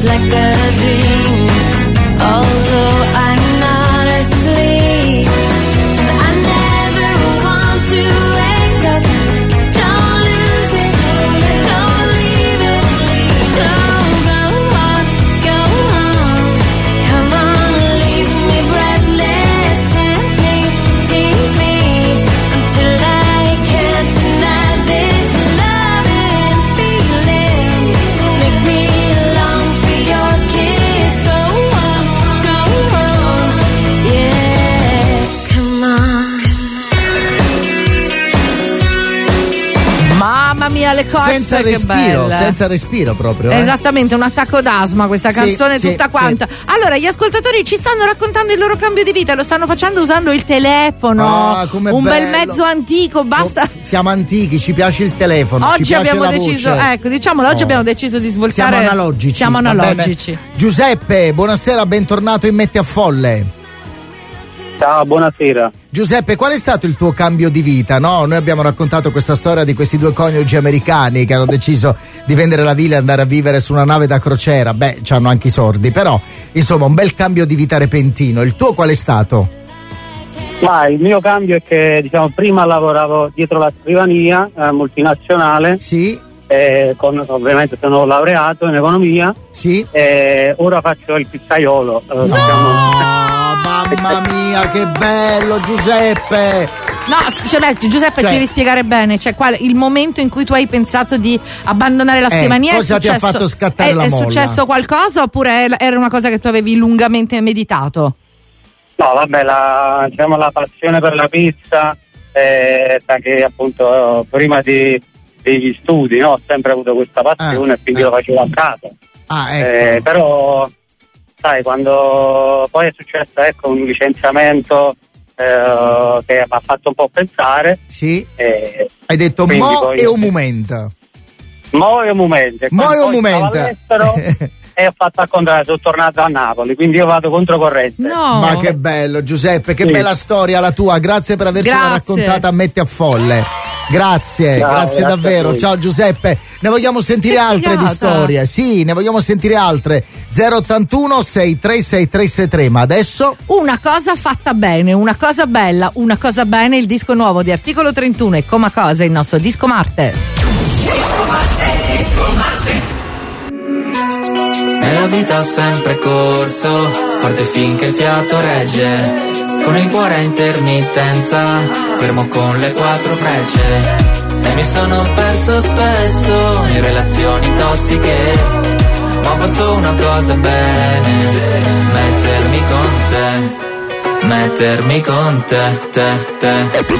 feels like a dream. Although I'm not asleep, I never want to wake up. Don't lose it, don't leave it. So go on, go on. Come on, leave me breathless. Tempt me, tease me until I can't deny this love and feeling. Make me long for your kiss. So on, go on, yeah, come on. Mamma mia, le cose Senza che respiro, belle. senza respiro proprio. eh. Esattamente, un attacco d'asma questa Sì, canzone sì, tutta sì. quanta. Allora, gli ascoltatori ci stanno raccontando il loro cambio di vita, lo stanno facendo usando il telefono. Ah, com'è un bel bello. mezzo antico, basta. Siamo antichi, ci piace il telefono. ci Oggi piace abbiamo la deciso, voce. ecco, diciamolo, oggi Oh. abbiamo deciso di svoltare. Siamo analogici. Siamo va bene? analogici. Giuseppe, buonasera, bentornato in Metti a Folle. Ciao, buonasera. Giuseppe, qual è stato il tuo cambio di vita? No? Noi abbiamo raccontato questa storia di questi due coniugi americani che hanno deciso di vendere la villa e andare a vivere su una nave da crociera. Beh, c'hanno anche i sordi, però insomma un bel cambio di vita repentino. Il tuo qual è stato? Ma il mio cambio è che, diciamo, prima lavoravo dietro la scrivania, eh, multinazionale. Sì. Eh, con, ovviamente sono laureato in economia. Sì. E ora faccio il pizzaiolo. eh, diciamo. Mamma mia, che bello, Giuseppe! No, cioè, beh, Giuseppe, Cioè- ci devi spiegare bene, cioè qual, il momento in cui tu hai pensato di abbandonare la Eh, scrivania. cosa è ti ha successo, fatto scattare è, la è molla? successo qualcosa oppure è- era una cosa che tu avevi lungamente meditato? No, vabbè, la, diciamo, la passione per la pizza, eh, da che appunto eh, prima di, degli studi, no, ho sempre avuto questa passione e quindi lo facevo a casa. Ah, Eh, però, sai, quando poi è successo, ecco, un licenziamento eh, che mi ha fatto un po' pensare. Sì. eh, Hai detto quindi mo poi- e un momento. Mo è un momento. Mo è un Poi stavo momento. all'estero e ho fatto al contrario, sono tornato a Napoli, quindi io vado controcorrente. Ma che bello, Giuseppe, che Sì. bella storia la tua. Grazie per avercela Grazie. raccontata a Metti a Folle. Grazie, Ciao, grazie grazie a davvero. voi. Ciao Giuseppe. Ne vogliamo sentire Che altre di figata. storie. Sì, ne vogliamo sentire altre. zero ottantuno sei tre sei tre sei tre. Ma adesso Una cosa fatta bene, una cosa bella, una cosa bene, il disco nuovo di Articolo trentuno e Coma Cosa, il nostro disco Marte. Nella vita ho sempre corso, forte finché il fiato regge. Con il cuore a intermittenza, fermo con le quattro frecce. E mi sono perso spesso in relazioni tossiche. Ma ho fatto una cosa bene, mettermi con te, mettermi con te, te, te.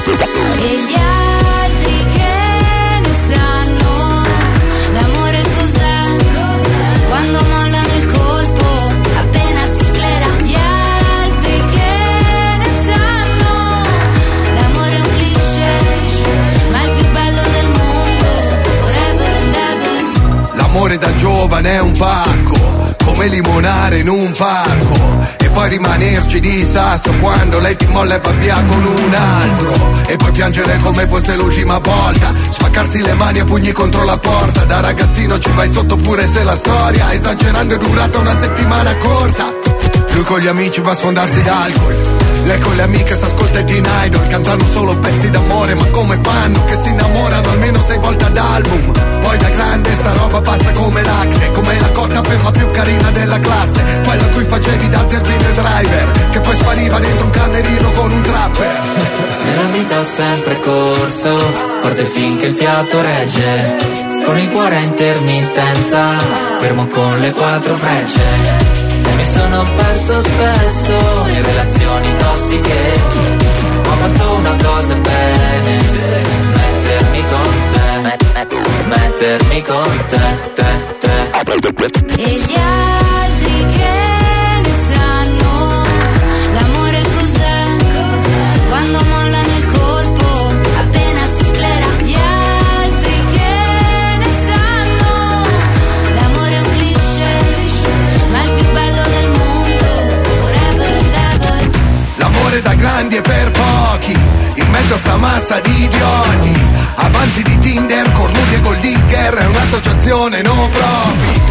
E gli altri che ne sanno l'amore cos'è, quando mollano il colpo appena si sclera. Gli altri che ne sanno l'amore è un cliché, ma è il più bello del mondo, forever and ever. L'amore da giovane è un pacco, come limonare in un parco, e poi rimanerci di sasso quando lei ti molla e va via con un altro, e poi piangere come fosse l'ultima volta, spaccarsi le mani a pugni contro la porta. Da ragazzino ci vai sotto pure se la storia, esagerando, è durata una settimana corta. Lui con gli amici va a sfondarsi d'alcol, lei con le amiche s'ascolta i Teen Idol, cantano solo pezzi d'amore, ma come fanno che si innamorano almeno sei volte ad album? Poi da grande sta roba passa come l'acne, come la cotta per la più carina della classe, quella a cui facevi da zerbino e driver, che poi spariva dentro un camerino con un trapper. Nella vita ho sempre corso, forte finché il fiato regge. Con il cuore a intermittenza, fermo con le quattro frecce. E mi sono perso spesso in relazioni tossiche. Ho fatto una cosa bene, mettermi con te, mettermi con te, te, te. E gli altri che ne sanno l'amore cos'è, quando mollano il colpo appena si sclera. Gli altri che ne sanno l'amore è un cliché, ma è il più bello del mondo, forever and ever. L'amore da grandi e per pochi, in mezzo a sta massa di idioti, avanti di Tinder, cornuti e gold digger, è un'associazione no profit. Ci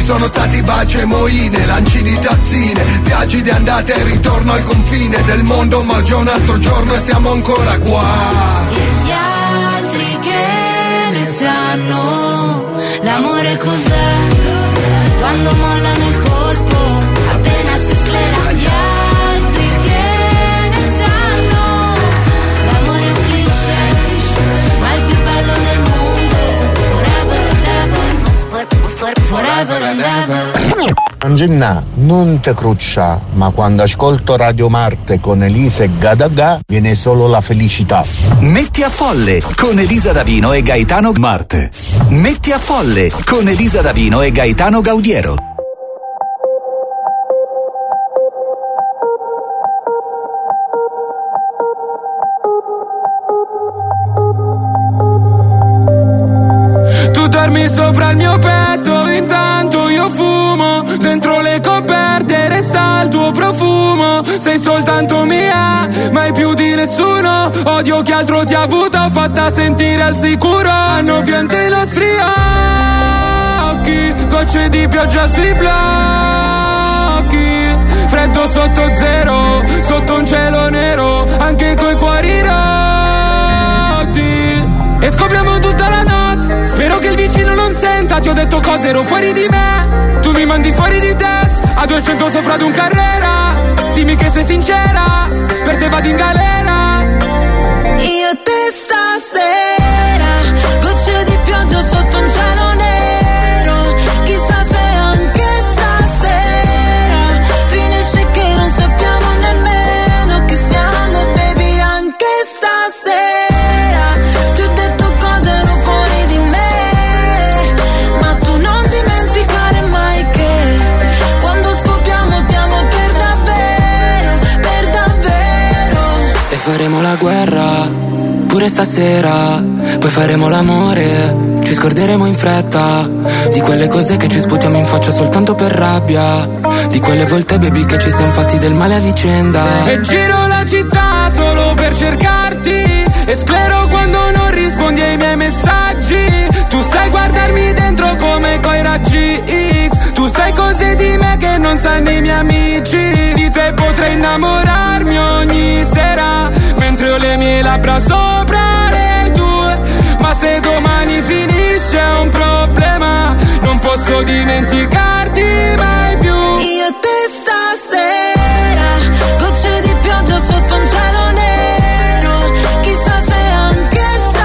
sono stati baci e moine, lanci di tazzine, viaggi di andata e ritorno al confine del mondo, ma già un altro giorno e siamo ancora qua. E gli altri che ne sanno, l'amore cos'è? Quando mollano il colpo, appena si sclera. Gli altri che ne sanno, l'amore è un cliché, ma il più bello del mondo, forever and ever, forever and ever. Angelina, non te cruccia, ma quando ascolto Radio Marte con Elisa e Gadaga viene solo la felicità. Metti a folle con Elisa Davino e Gaetano Marte. Metti a folle con Elisa Davino e Gaetano Gaudiero. Tu dormi sopra il mio petto, intanto io fumo. Dentro le coperte resta il tuo profumo. Sei soltanto mia, mai più di nessuno. Odio chi altro ti ha avuto, fatta sentire al sicuro. Hanno pianto i nostri occhi, gocce di pioggia sui blocchi. Freddo sotto zero, sotto un cielo nero, anche coi cuori rotti. E scopriamo tutta la notte, spero che il vicino non senta. Ti ho detto cose, ero fuori di me, tu mi mandi fuori di testa. A duecento sopra ad un Carrera, dimmi che sei sincera, per te vado in galera. Io e te stasera, gocce di pioggia sotto un cielo nero. Chissà se anche stasera finisce che non sappiamo nemmeno chi siamo, baby, anche stasera. Ti ho detto cose ero fuori di me, ma tu non dimenticare mai che quando scoppiamo ti amo per davvero, per davvero. E faremo la guerra pure stasera, poi faremo l'amore, ci scorderemo in fretta di quelle cose che ci sputiamo in faccia soltanto per rabbia, di quelle volte baby che ci siamo fatti del male a vicenda. E giro la città solo per cercarti, e sclero quando non rispondi ai miei messaggi. Tu sai guardarmi dentro come coi raggi X, tu sai cose di me che non sanno i miei amici. Di te potrei innamorarmi ogni sera, mentre ho le mie labbra sopra le tue. Ma se domani finisce è un problema, non posso dimenticarti mai più. Io e te stasera, gocce di pioggia sotto un cielo nero. Chissà se anche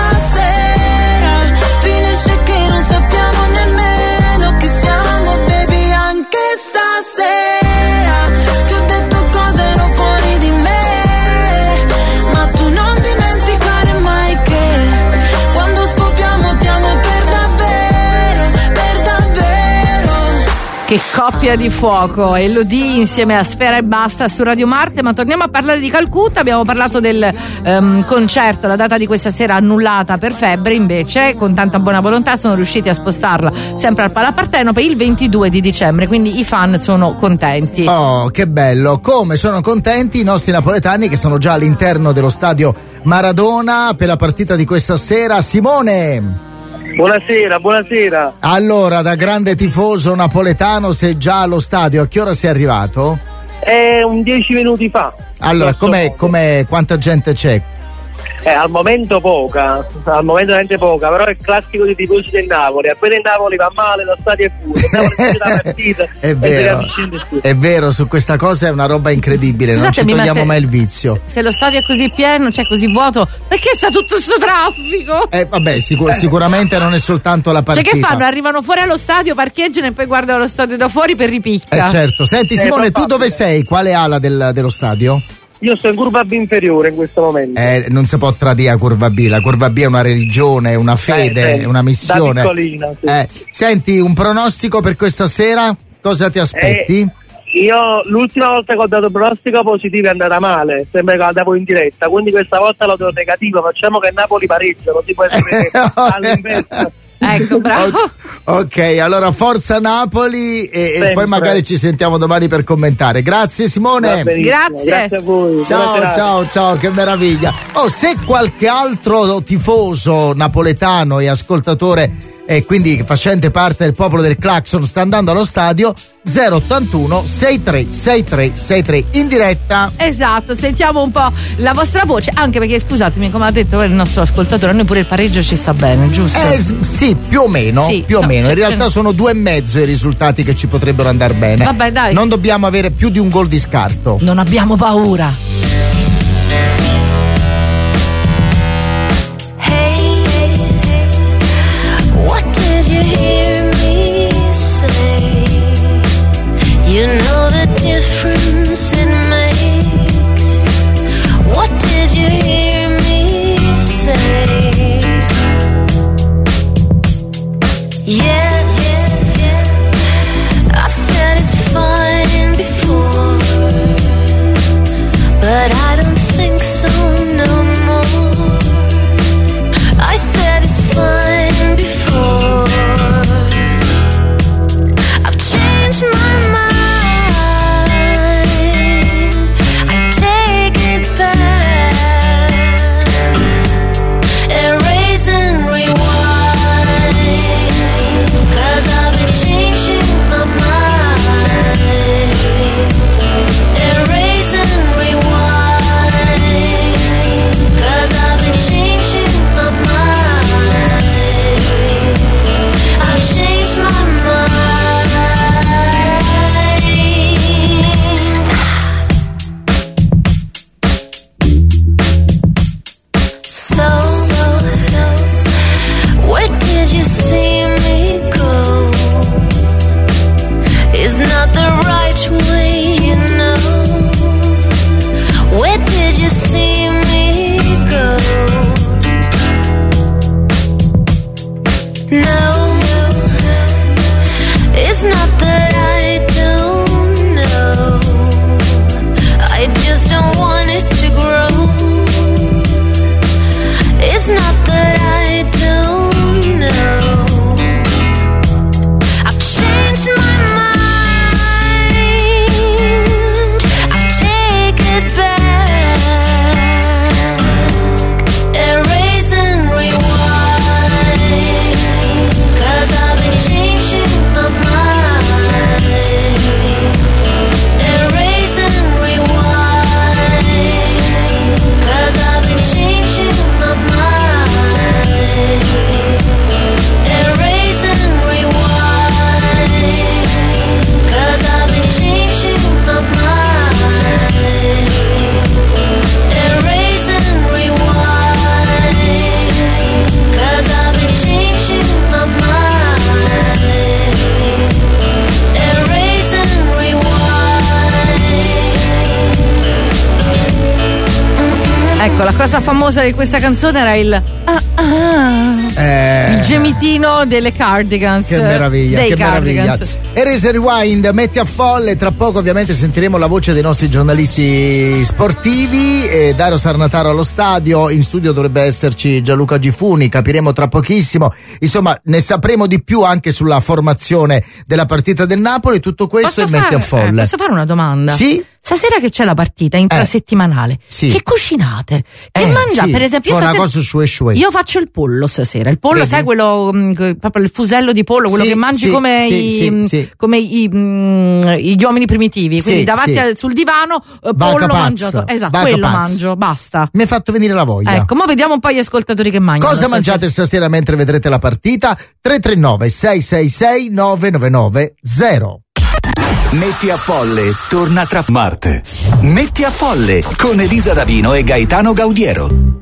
stasera finisce che non sappiamo nemmeno chi siamo, baby, anche stasera. Ti ho detto cose ero fuori di me, ma tu non dimenticare mai che quando scoppiamo ti amo per davvero, per davvero. Che coppia di fuoco, Elodie insieme a Sfera e Basta su Radio Marte. Ma torniamo a parlare di Calcutta. Abbiamo parlato del um, concerto, la data di questa sera annullata per febbre, invece con tanta buona volontà sono riusciti a spostarla sempre al Palapartenope il ventidue di dicembre, quindi i fan sono contenti. Oh, che bello, come sono contenti i nostri napoletani che sono già all'interno dello stadio Maradona per la partita di questa sera. Simone! Buonasera, buonasera. Allora, da grande tifoso napoletano sei già allo stadio, a che ora sei arrivato? È un dieci minuti fa. Allora, com'è, com'è, quanta gente c'è? Eh, al momento poca, al momento veramente poca, però è il classico dei tifosi del Napoli. Appena il Napoli va male, lo stadio è fuori. Il Napoli vince la partita. È vero, è vero, su questa cosa è una roba incredibile. Scusatemi, non ci togliamo se, mai il vizio. Se lo stadio è così pieno, cioè così vuoto, perché sta tutto sto traffico? Eh vabbè, sicur- sicuramente non è soltanto la partita. Cioè che fanno? Arrivano fuori allo stadio, parcheggiano e poi guardano lo stadio da fuori per ripicca. Eh certo. Senti Simone, eh, tu dove sei? Quale ala del, dello stadio? Io sto in curva B inferiore in questo momento. Eh, non si può tradire la curva B, la curva B è una religione, una fede, eh, è una missione. Da piccolina, sì. eh, senti, un pronostico per questa sera? Cosa ti aspetti? Eh, io l'ultima volta che ho dato pronostico positivo è andata male, sembra che la davo in diretta, quindi questa volta lo do negativo, facciamo che Napoli pareggia, così può essere all'inverso. Ecco, bravo. Ok, allora forza Napoli e, e poi magari ci sentiamo domani per commentare. Grazie Simone. Grazie. Grazie a voi. Ciao, ciao, ciao, che meraviglia. Oh, se qualche altro tifoso napoletano e ascoltatore e quindi facente parte del popolo del Clacson sta andando allo stadio, zero ottantuno sessantatré sessantatré sessantatré in diretta. Esatto, sentiamo un po' la vostra voce, anche perché scusatemi, come ha detto il nostro ascoltatore, a noi pure il pareggio ci sta bene, giusto? Eh, sì, più o meno, sì, più o no, meno. In cioè, realtà sono due e mezzo i risultati che ci potrebbero andare bene. Vabbè, dai. Non dobbiamo avere più di un gol di scarto. Non abbiamo paura. You know the difference it makes. What did you hear me say? Yes, I've said it's fine before, but I don't think so no more. I said it's fine before. I've changed my mind. Ecco, la cosa famosa di questa canzone era il ah, ah, eh, il gemitino delle Cardigans. Che meraviglia, dei che Cardigans. meraviglia. Erase Rewind, metti a folle. Tra poco ovviamente sentiremo la voce dei nostri giornalisti sportivi. eh, Dario Sarnataro allo stadio, in studio dovrebbe esserci Gianluca Gifuni, capiremo tra pochissimo, insomma ne sapremo di più anche sulla formazione della partita del Napoli. Tutto questo Posso e metti fare, a folle. eh, posso fare una domanda? Sì? Stasera che c'è la partita infrasettimanale, eh, sì. che cucinate? Che eh, mangiate? Sì. Per esempio, io, una stasera, cosa shue shue. io faccio il pollo stasera. Il pollo, Vedi? sai, quello mh, proprio il fusello di pollo, quello Sì, che mangi sì, come, sì, i, sì, mh, sì. come i, mh, gli uomini primitivi. Quindi Sì, davanti sì. a, sul divano, eh, Vacca pollo pazza, mangiato. Esatto, vacca quello pazza. mangio, basta. Mi hai fatto venire la voglia. Ecco, ma vediamo un po' gli ascoltatori che mangiano. Cosa stasera. mangiate stasera mentre vedrete la partita? tre tre nove sei sei sei nove nove nove zero. Metti a folle torna tra Marte. Metti a folle con Elisa Davino e Gaetano Gaudiero.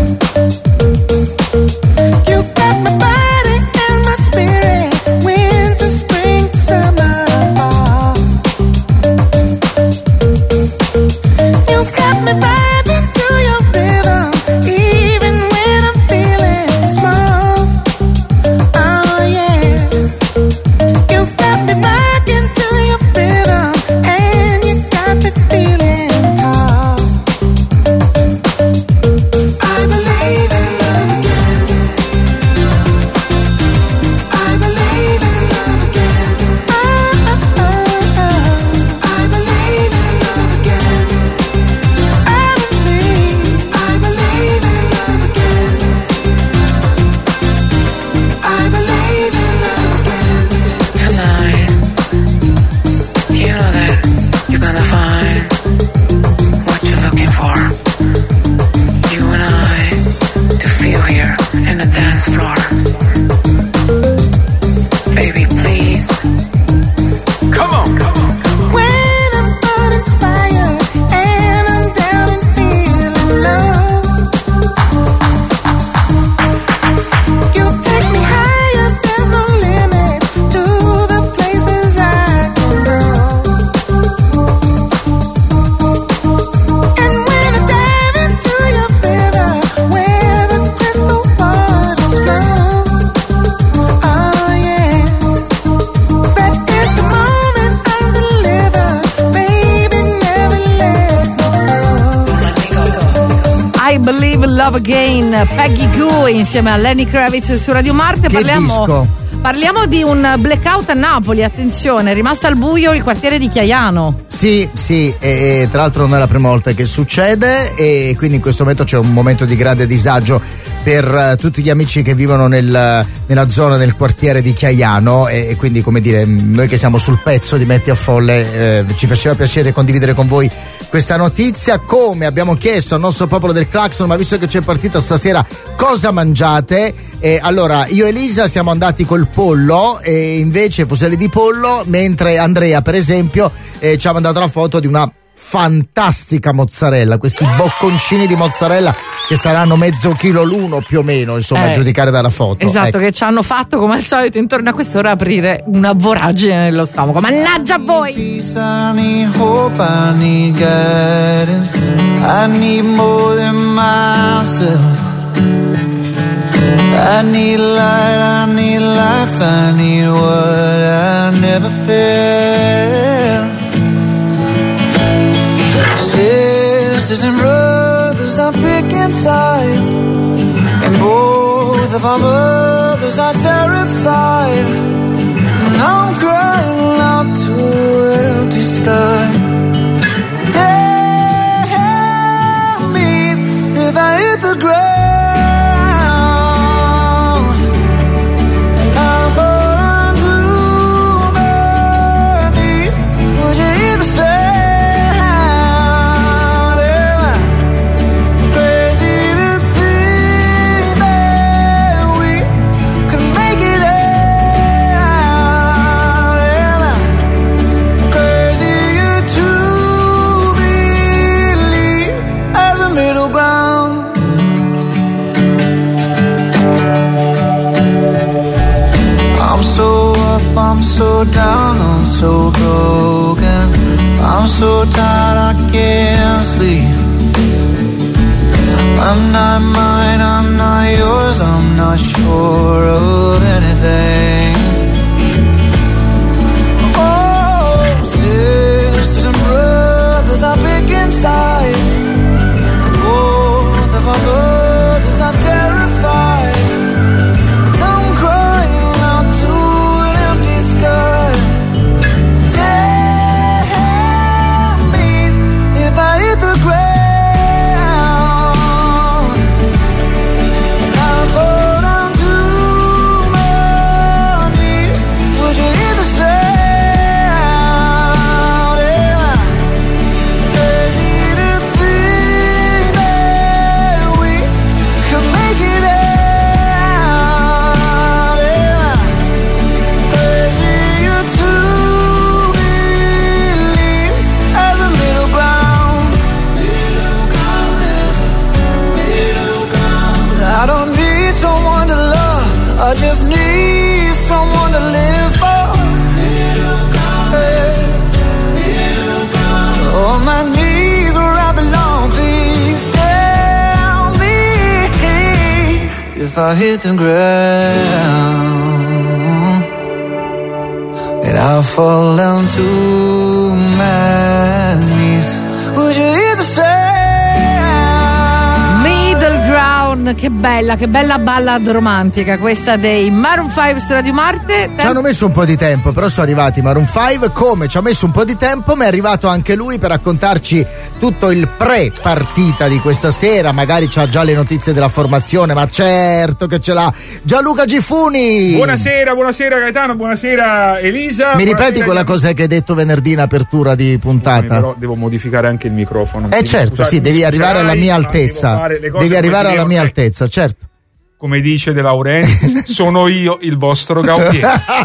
You got my body and my spirit when Love Again, Peggy Goo insieme a Lenny Kravitz su Radio Marte. Che Parliamo disco? Parliamo di un blackout a Napoli, attenzione, è rimasto al buio il quartiere di Chiaiano. Sì, sì, e, e tra l'altro non è la prima volta che succede e quindi in questo momento c'è un momento di grande disagio per uh, tutti gli amici che vivono nel, nella zona del quartiere di Chiaiano e, e quindi, come dire, noi che siamo sul pezzo di Metti a Folle eh, ci faceva piacere condividere con voi questa notizia. Come abbiamo chiesto al nostro popolo del Claxon, ma visto che c'è partita stasera, cosa mangiate? E allora io e Elisa siamo andati col pollo e invece fuselli di pollo, mentre Andrea per esempio eh, ci ha mandato la foto di una fantastica mozzarella, questi bocconcini di mozzarella che saranno mezzo chilo l'uno più o meno, insomma, Eh, a giudicare dalla foto. Esatto, ecco. che ci hanno fatto come al solito intorno a quest'ora aprire una voragine nello stomaco. Mannaggia a voi! I need hope, I need guidance, I need more than myself. I need light, I need life, I need what I never felt. Sisters and brothers are picking sides, and both of our mothers are terrified. And I'm crying out to an empty sky. Tell me if I hit the ground. I'm so down, I'm so broken, I'm so tired I can't sleep. I'm not mine, I'm not yours, I'm not sure of anything. Oh, sisters and brothers are picking sides, both of our brothers are terrified. I'm crying out to an empty sky. Tell me if I hit the ground and I fall down to my knees, would you hear the sound? Yeah. Crazy to think that we could make it out. Yeah. Crazy to believe as a middle ground. Middle ground is a middle ground. I don't need someone to love, I just need someone to live for. Middle ground is a middle ground. On my knees where I belong, please tell me if I hit the ground and I fall down to my knees, would you hear the sound? Middle Ground, che bella, che bella ballad romantica questa dei Maroon cinque su Radio Marte. Ci hanno messo un po' di tempo, però sono arrivati i Maroon cinque. Come ci ha messo un po' di tempo, ma è arrivato anche lui per raccontarci tutto il pre-partita di questa sera. Magari c'ha già le notizie della formazione, ma certo che ce l'ha. Gianluca Gifuni! Buonasera, buonasera Gaetano, buonasera Elisa. Mi ripeti buonasera quella cosa che hai detto venerdì in apertura di puntata? Però devo modificare anche il microfono. Eh certo, Scusate, sì, devi arrivare alla mia altezza. Devi arrivare alla mia altezza, certo. Come dice De Laurenti, sono io il vostro Gautier.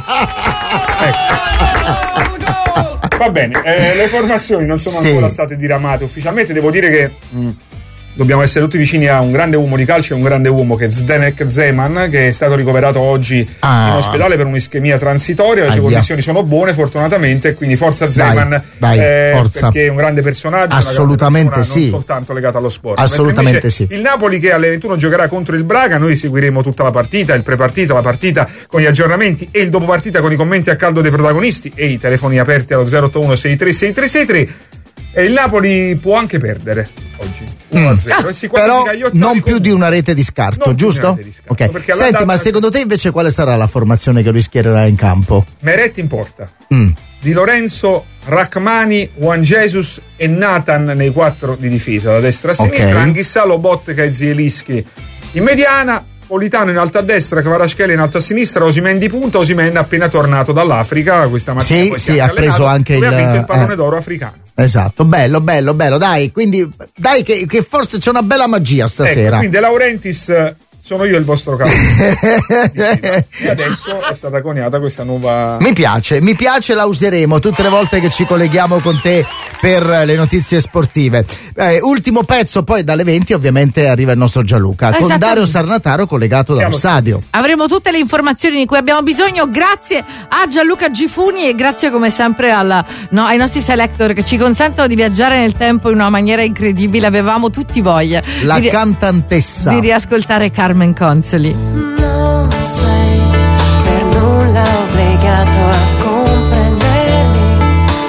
Ecco. Va bene, eh, le formazioni non sono Sì. ancora state diramate ufficialmente. Devo dire che mh, dobbiamo essere tutti vicini a un grande uomo di calcio e un grande uomo che è Zdenek Zeman, che è stato ricoverato oggi Ah. in ospedale per un'ischemia transitoria. Le sue Ahia. condizioni sono buone fortunatamente, quindi forza Zeman, Dai, dai, eh, forza. perché è un grande personaggio, Assolutamente una grande persona, sì. non soltanto legato allo sport. Assolutamente Mentre invece sì. il Napoli, che alle ventuno giocherà contro il Braga, noi seguiremo tutta la partita, il prepartita, la partita con gli aggiornamenti e il dopopartita con i commenti a caldo dei protagonisti e i telefoni aperti allo zero otto uno sei tre sei tre sei tre. E il Napoli può anche perdere oggi. uno a zero. Ah, E si però qualifica agli ottavi non con- più di una rete di scarto, Non più di giusto? una rete di scarto, Ok. perché Senti, all'andata- ma secondo te invece quale sarà la formazione che lui schiererà in campo? Meretti in porta. Mm. Di Lorenzo, Rachmani, Juan Jesus e Nathan nei quattro di difesa, da destra a sinistra, Ok. Anghissà, Lobotka e Zielinski in mediana, Politano in alto a destra, Kvaratskhelia in alto a sinistra, Osimhen di punta. Osimhen appena tornato dall'Africa questa mattina, Sì, poi si sì, è ha allenato, preso anche dove il- ha vinto il pallone eh. d'oro africano. Esatto, bello, bello, bello. Dai, quindi dai che, che forse c'è una bella magia stasera. Ecco, quindi De Laurentiis eh, sono io il vostro capo. E adesso è stata coniata questa nuova. Mi piace, mi piace, la useremo tutte le volte che ci colleghiamo con te per le notizie sportive. Eh, ultimo pezzo, poi dalle venti ovviamente arriva il nostro Gianluca con Esattamente. Dario Sarnataro collegato dallo stadio. Avremo tutte le informazioni di cui abbiamo bisogno grazie a Gianluca Gifuni e grazie come sempre alla, no, ai nostri selector che ci consentono di viaggiare nel tempo in una maniera incredibile. Avevamo tutti voglia La di, cantantessa. di riascoltare Carmen Consoli. Non sei per nulla obbligato a comprendermi,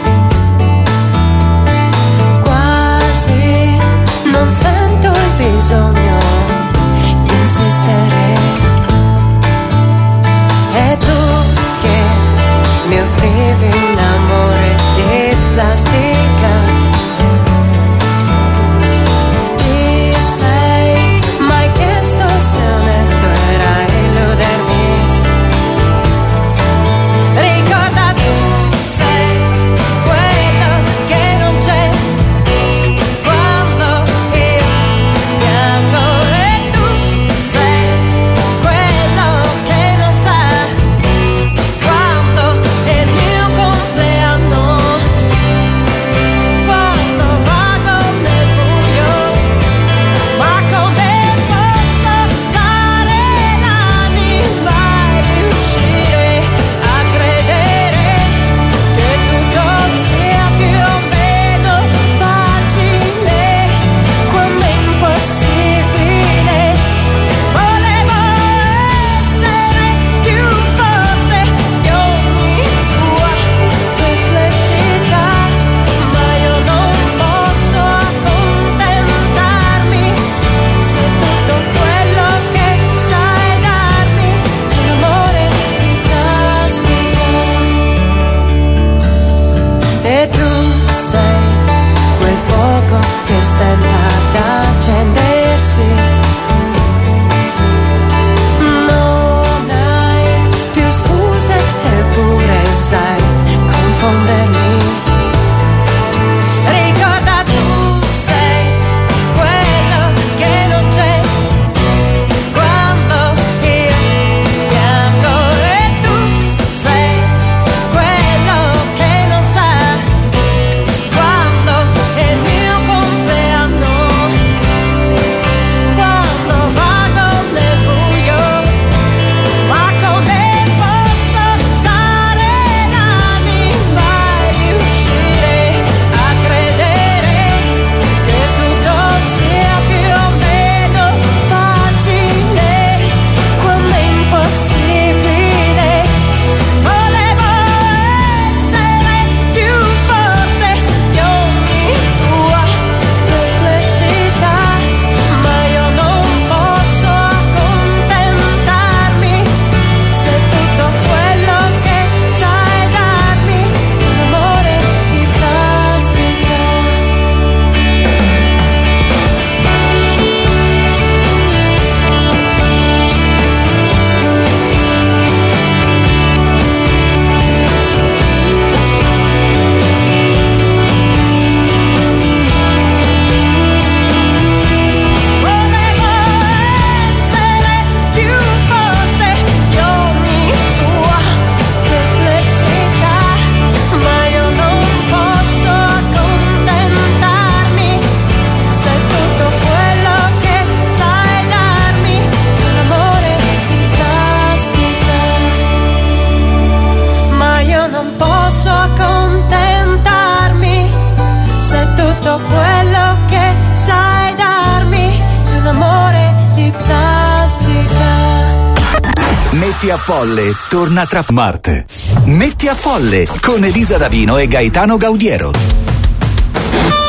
quasi non sento il bisogno di insistere. E tu che mi offrivi un amore di plastica, ti sei mai chiesto se onesto era illudermi? Ricorda, tu sei quello che non c'è quando io piango, e tu sei quello che non sa quando è il mio compleanno, quando vado nel buio, ma con te posso dare l'anima e riuscire a credere che tutto sia più o meno facile, quando è impossibile. Volevo essere più forte di ogni tua perplessità, ma io non posso accontentarmi se tutto quello che sai darmi è l'amore di plastica. E tu sei quel fuoco che stenta ad accendersi. Non hai più scuse eppure sai confondermi. Ricorda, tu sei quello che non c'è quando io piango, e tu sei quello che non sa quando è il mio compleanno, quando vado nel buio, ma con te posso dare l'anima e riuscire a credere che tutto sia più o meno facile, quando è impossibile. Volevo essere più forte di ogni tua perplessità, ma io non posso accontentarmi se tutto quello che sai darmi è l'amore di plastica. Volevo essere più forte di ogni tua perplessità, ma io non posso accontentarmi se tutto quello che sai darmi è l'amore di plastica. Ma io non posso accontentarmi se tutto quello che sai darmi è un amore di plastica. Metti a Folle torna tra Marte. Metti a Folle con Elisa Davino e Gaetano Gaudiero.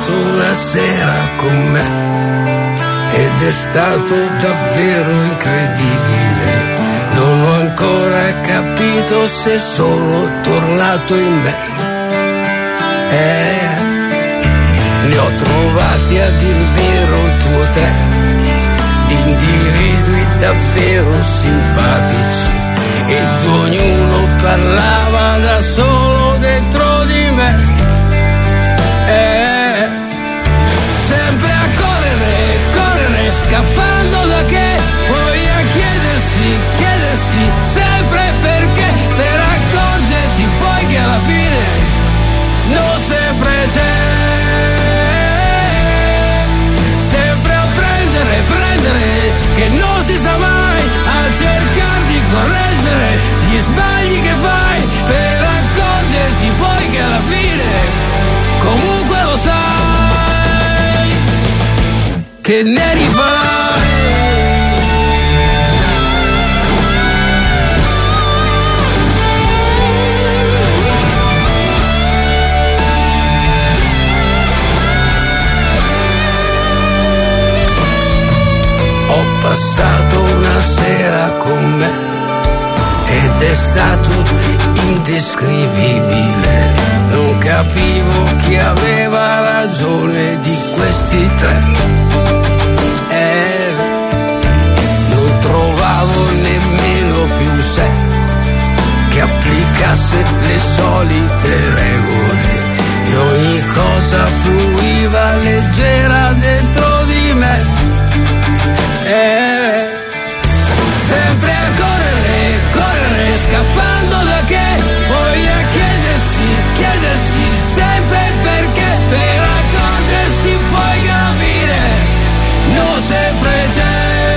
una sera con me ed è stato davvero incredibile. Non ho ancora capito se sono tornato in me. Eh, ne ho trovati a dir vero il tuo te, individui davvero simpatici, ed ognuno parlava da solo dentro di me. Eh, sempre a correre, correre, scappando da che, poi a chiedersi, chiedersi sempre perché, per accorgersi poi che alla fine non sempre c'è. Sempre a prendere, prendere, che non si sa mai, a cercare di correggere gli sbagli che fai, per accorgerti poi che alla fine comunque lo sai che ne rifarai. Ho passato una sera con me ed è stato indescrivibile. Non capivo chi aveva ragione di questi tre. Eh, non trovavo nemmeno più un sé che applicasse le solite regole, e ogni cosa fluiva leggera dentro di me. Eh, sempre a correre, correre, scappando da che, poi a chiedersi, chiedersi sempre perché, per accorgersi poi che alla fine non sempre c'è.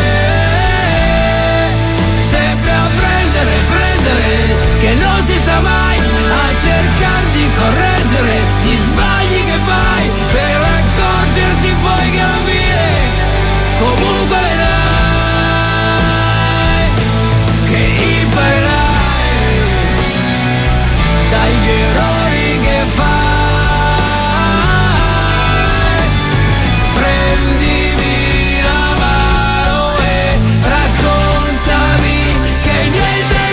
Sempre a prendere, prendere, che non si sa mai, a cercare di correggere gli sbagli che fai, per accorgerti poi che alla fine comunque vedrai che imparerai dagli errori che fai. Prendimi la mano e raccontami che niente è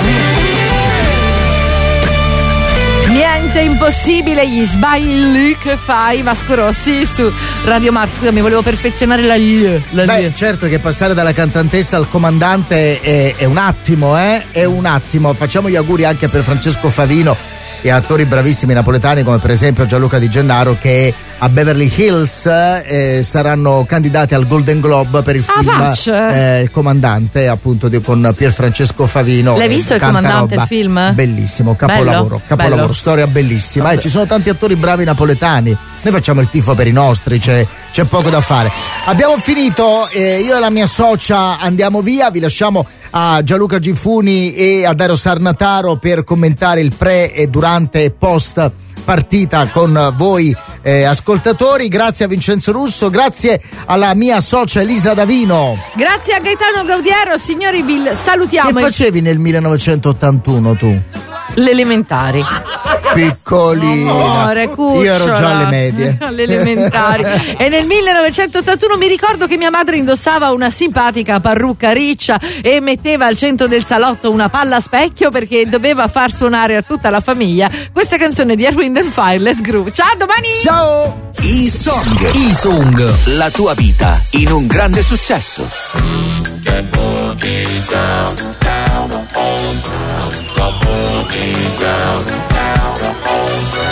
impossibile. Niente è impossibile, gli sbagli che fai. Vasco Rossi su Radio Mart. Scusami, volevo perfezionare la L. La Beh, certo che passare dalla cantantessa al comandante è, è un attimo, eh? È un attimo. Facciamo gli auguri anche per Francesco Favino e attori bravissimi napoletani come per esempio Gianluca Di Gennaro, che a Beverly Hills eh, saranno candidati al Golden Globe per il Ah, film faccia. eh, Il Comandante, appunto di, con Pierfrancesco Favino. L'hai eh, visto Il tanta Comandante, roba. il film? Bellissimo, capolavoro, Bello? capolavoro, Bello. storia bellissima. Eh, ci sono tanti attori bravi napoletani. Noi facciamo il tifo per i nostri, c'è, c'è poco da fare. Abbiamo finito, eh, io e la mia socia andiamo via, vi lasciamo a Gianluca Gifuni e a Dario Sarnataro per commentare il pre e durante e post partita con voi eh, ascoltatori. Grazie a Vincenzo Russo, grazie alla mia socia Elisa Davino. Grazie a Gaetano Gaudiero, signori, vi salutiamo. Che facevi nel millenovecentottantuno tu? Le elementari. Piccolina. Amore, cucciola. Io ero già alle medie. Le elementari. E nel millenovecentottantuno mi ricordo che mia madre indossava una simpatica parrucca riccia e metteva al centro del salotto una palla a specchio perché doveva far suonare a tutta la famiglia questa canzone di Earth, Wind and Fire, Let's Groove. Ciao, a domani! Ciao! E-Song. E-Song. La tua vita in un grande successo. Down, down, down, down, down, down, down, down, down, down, down, down,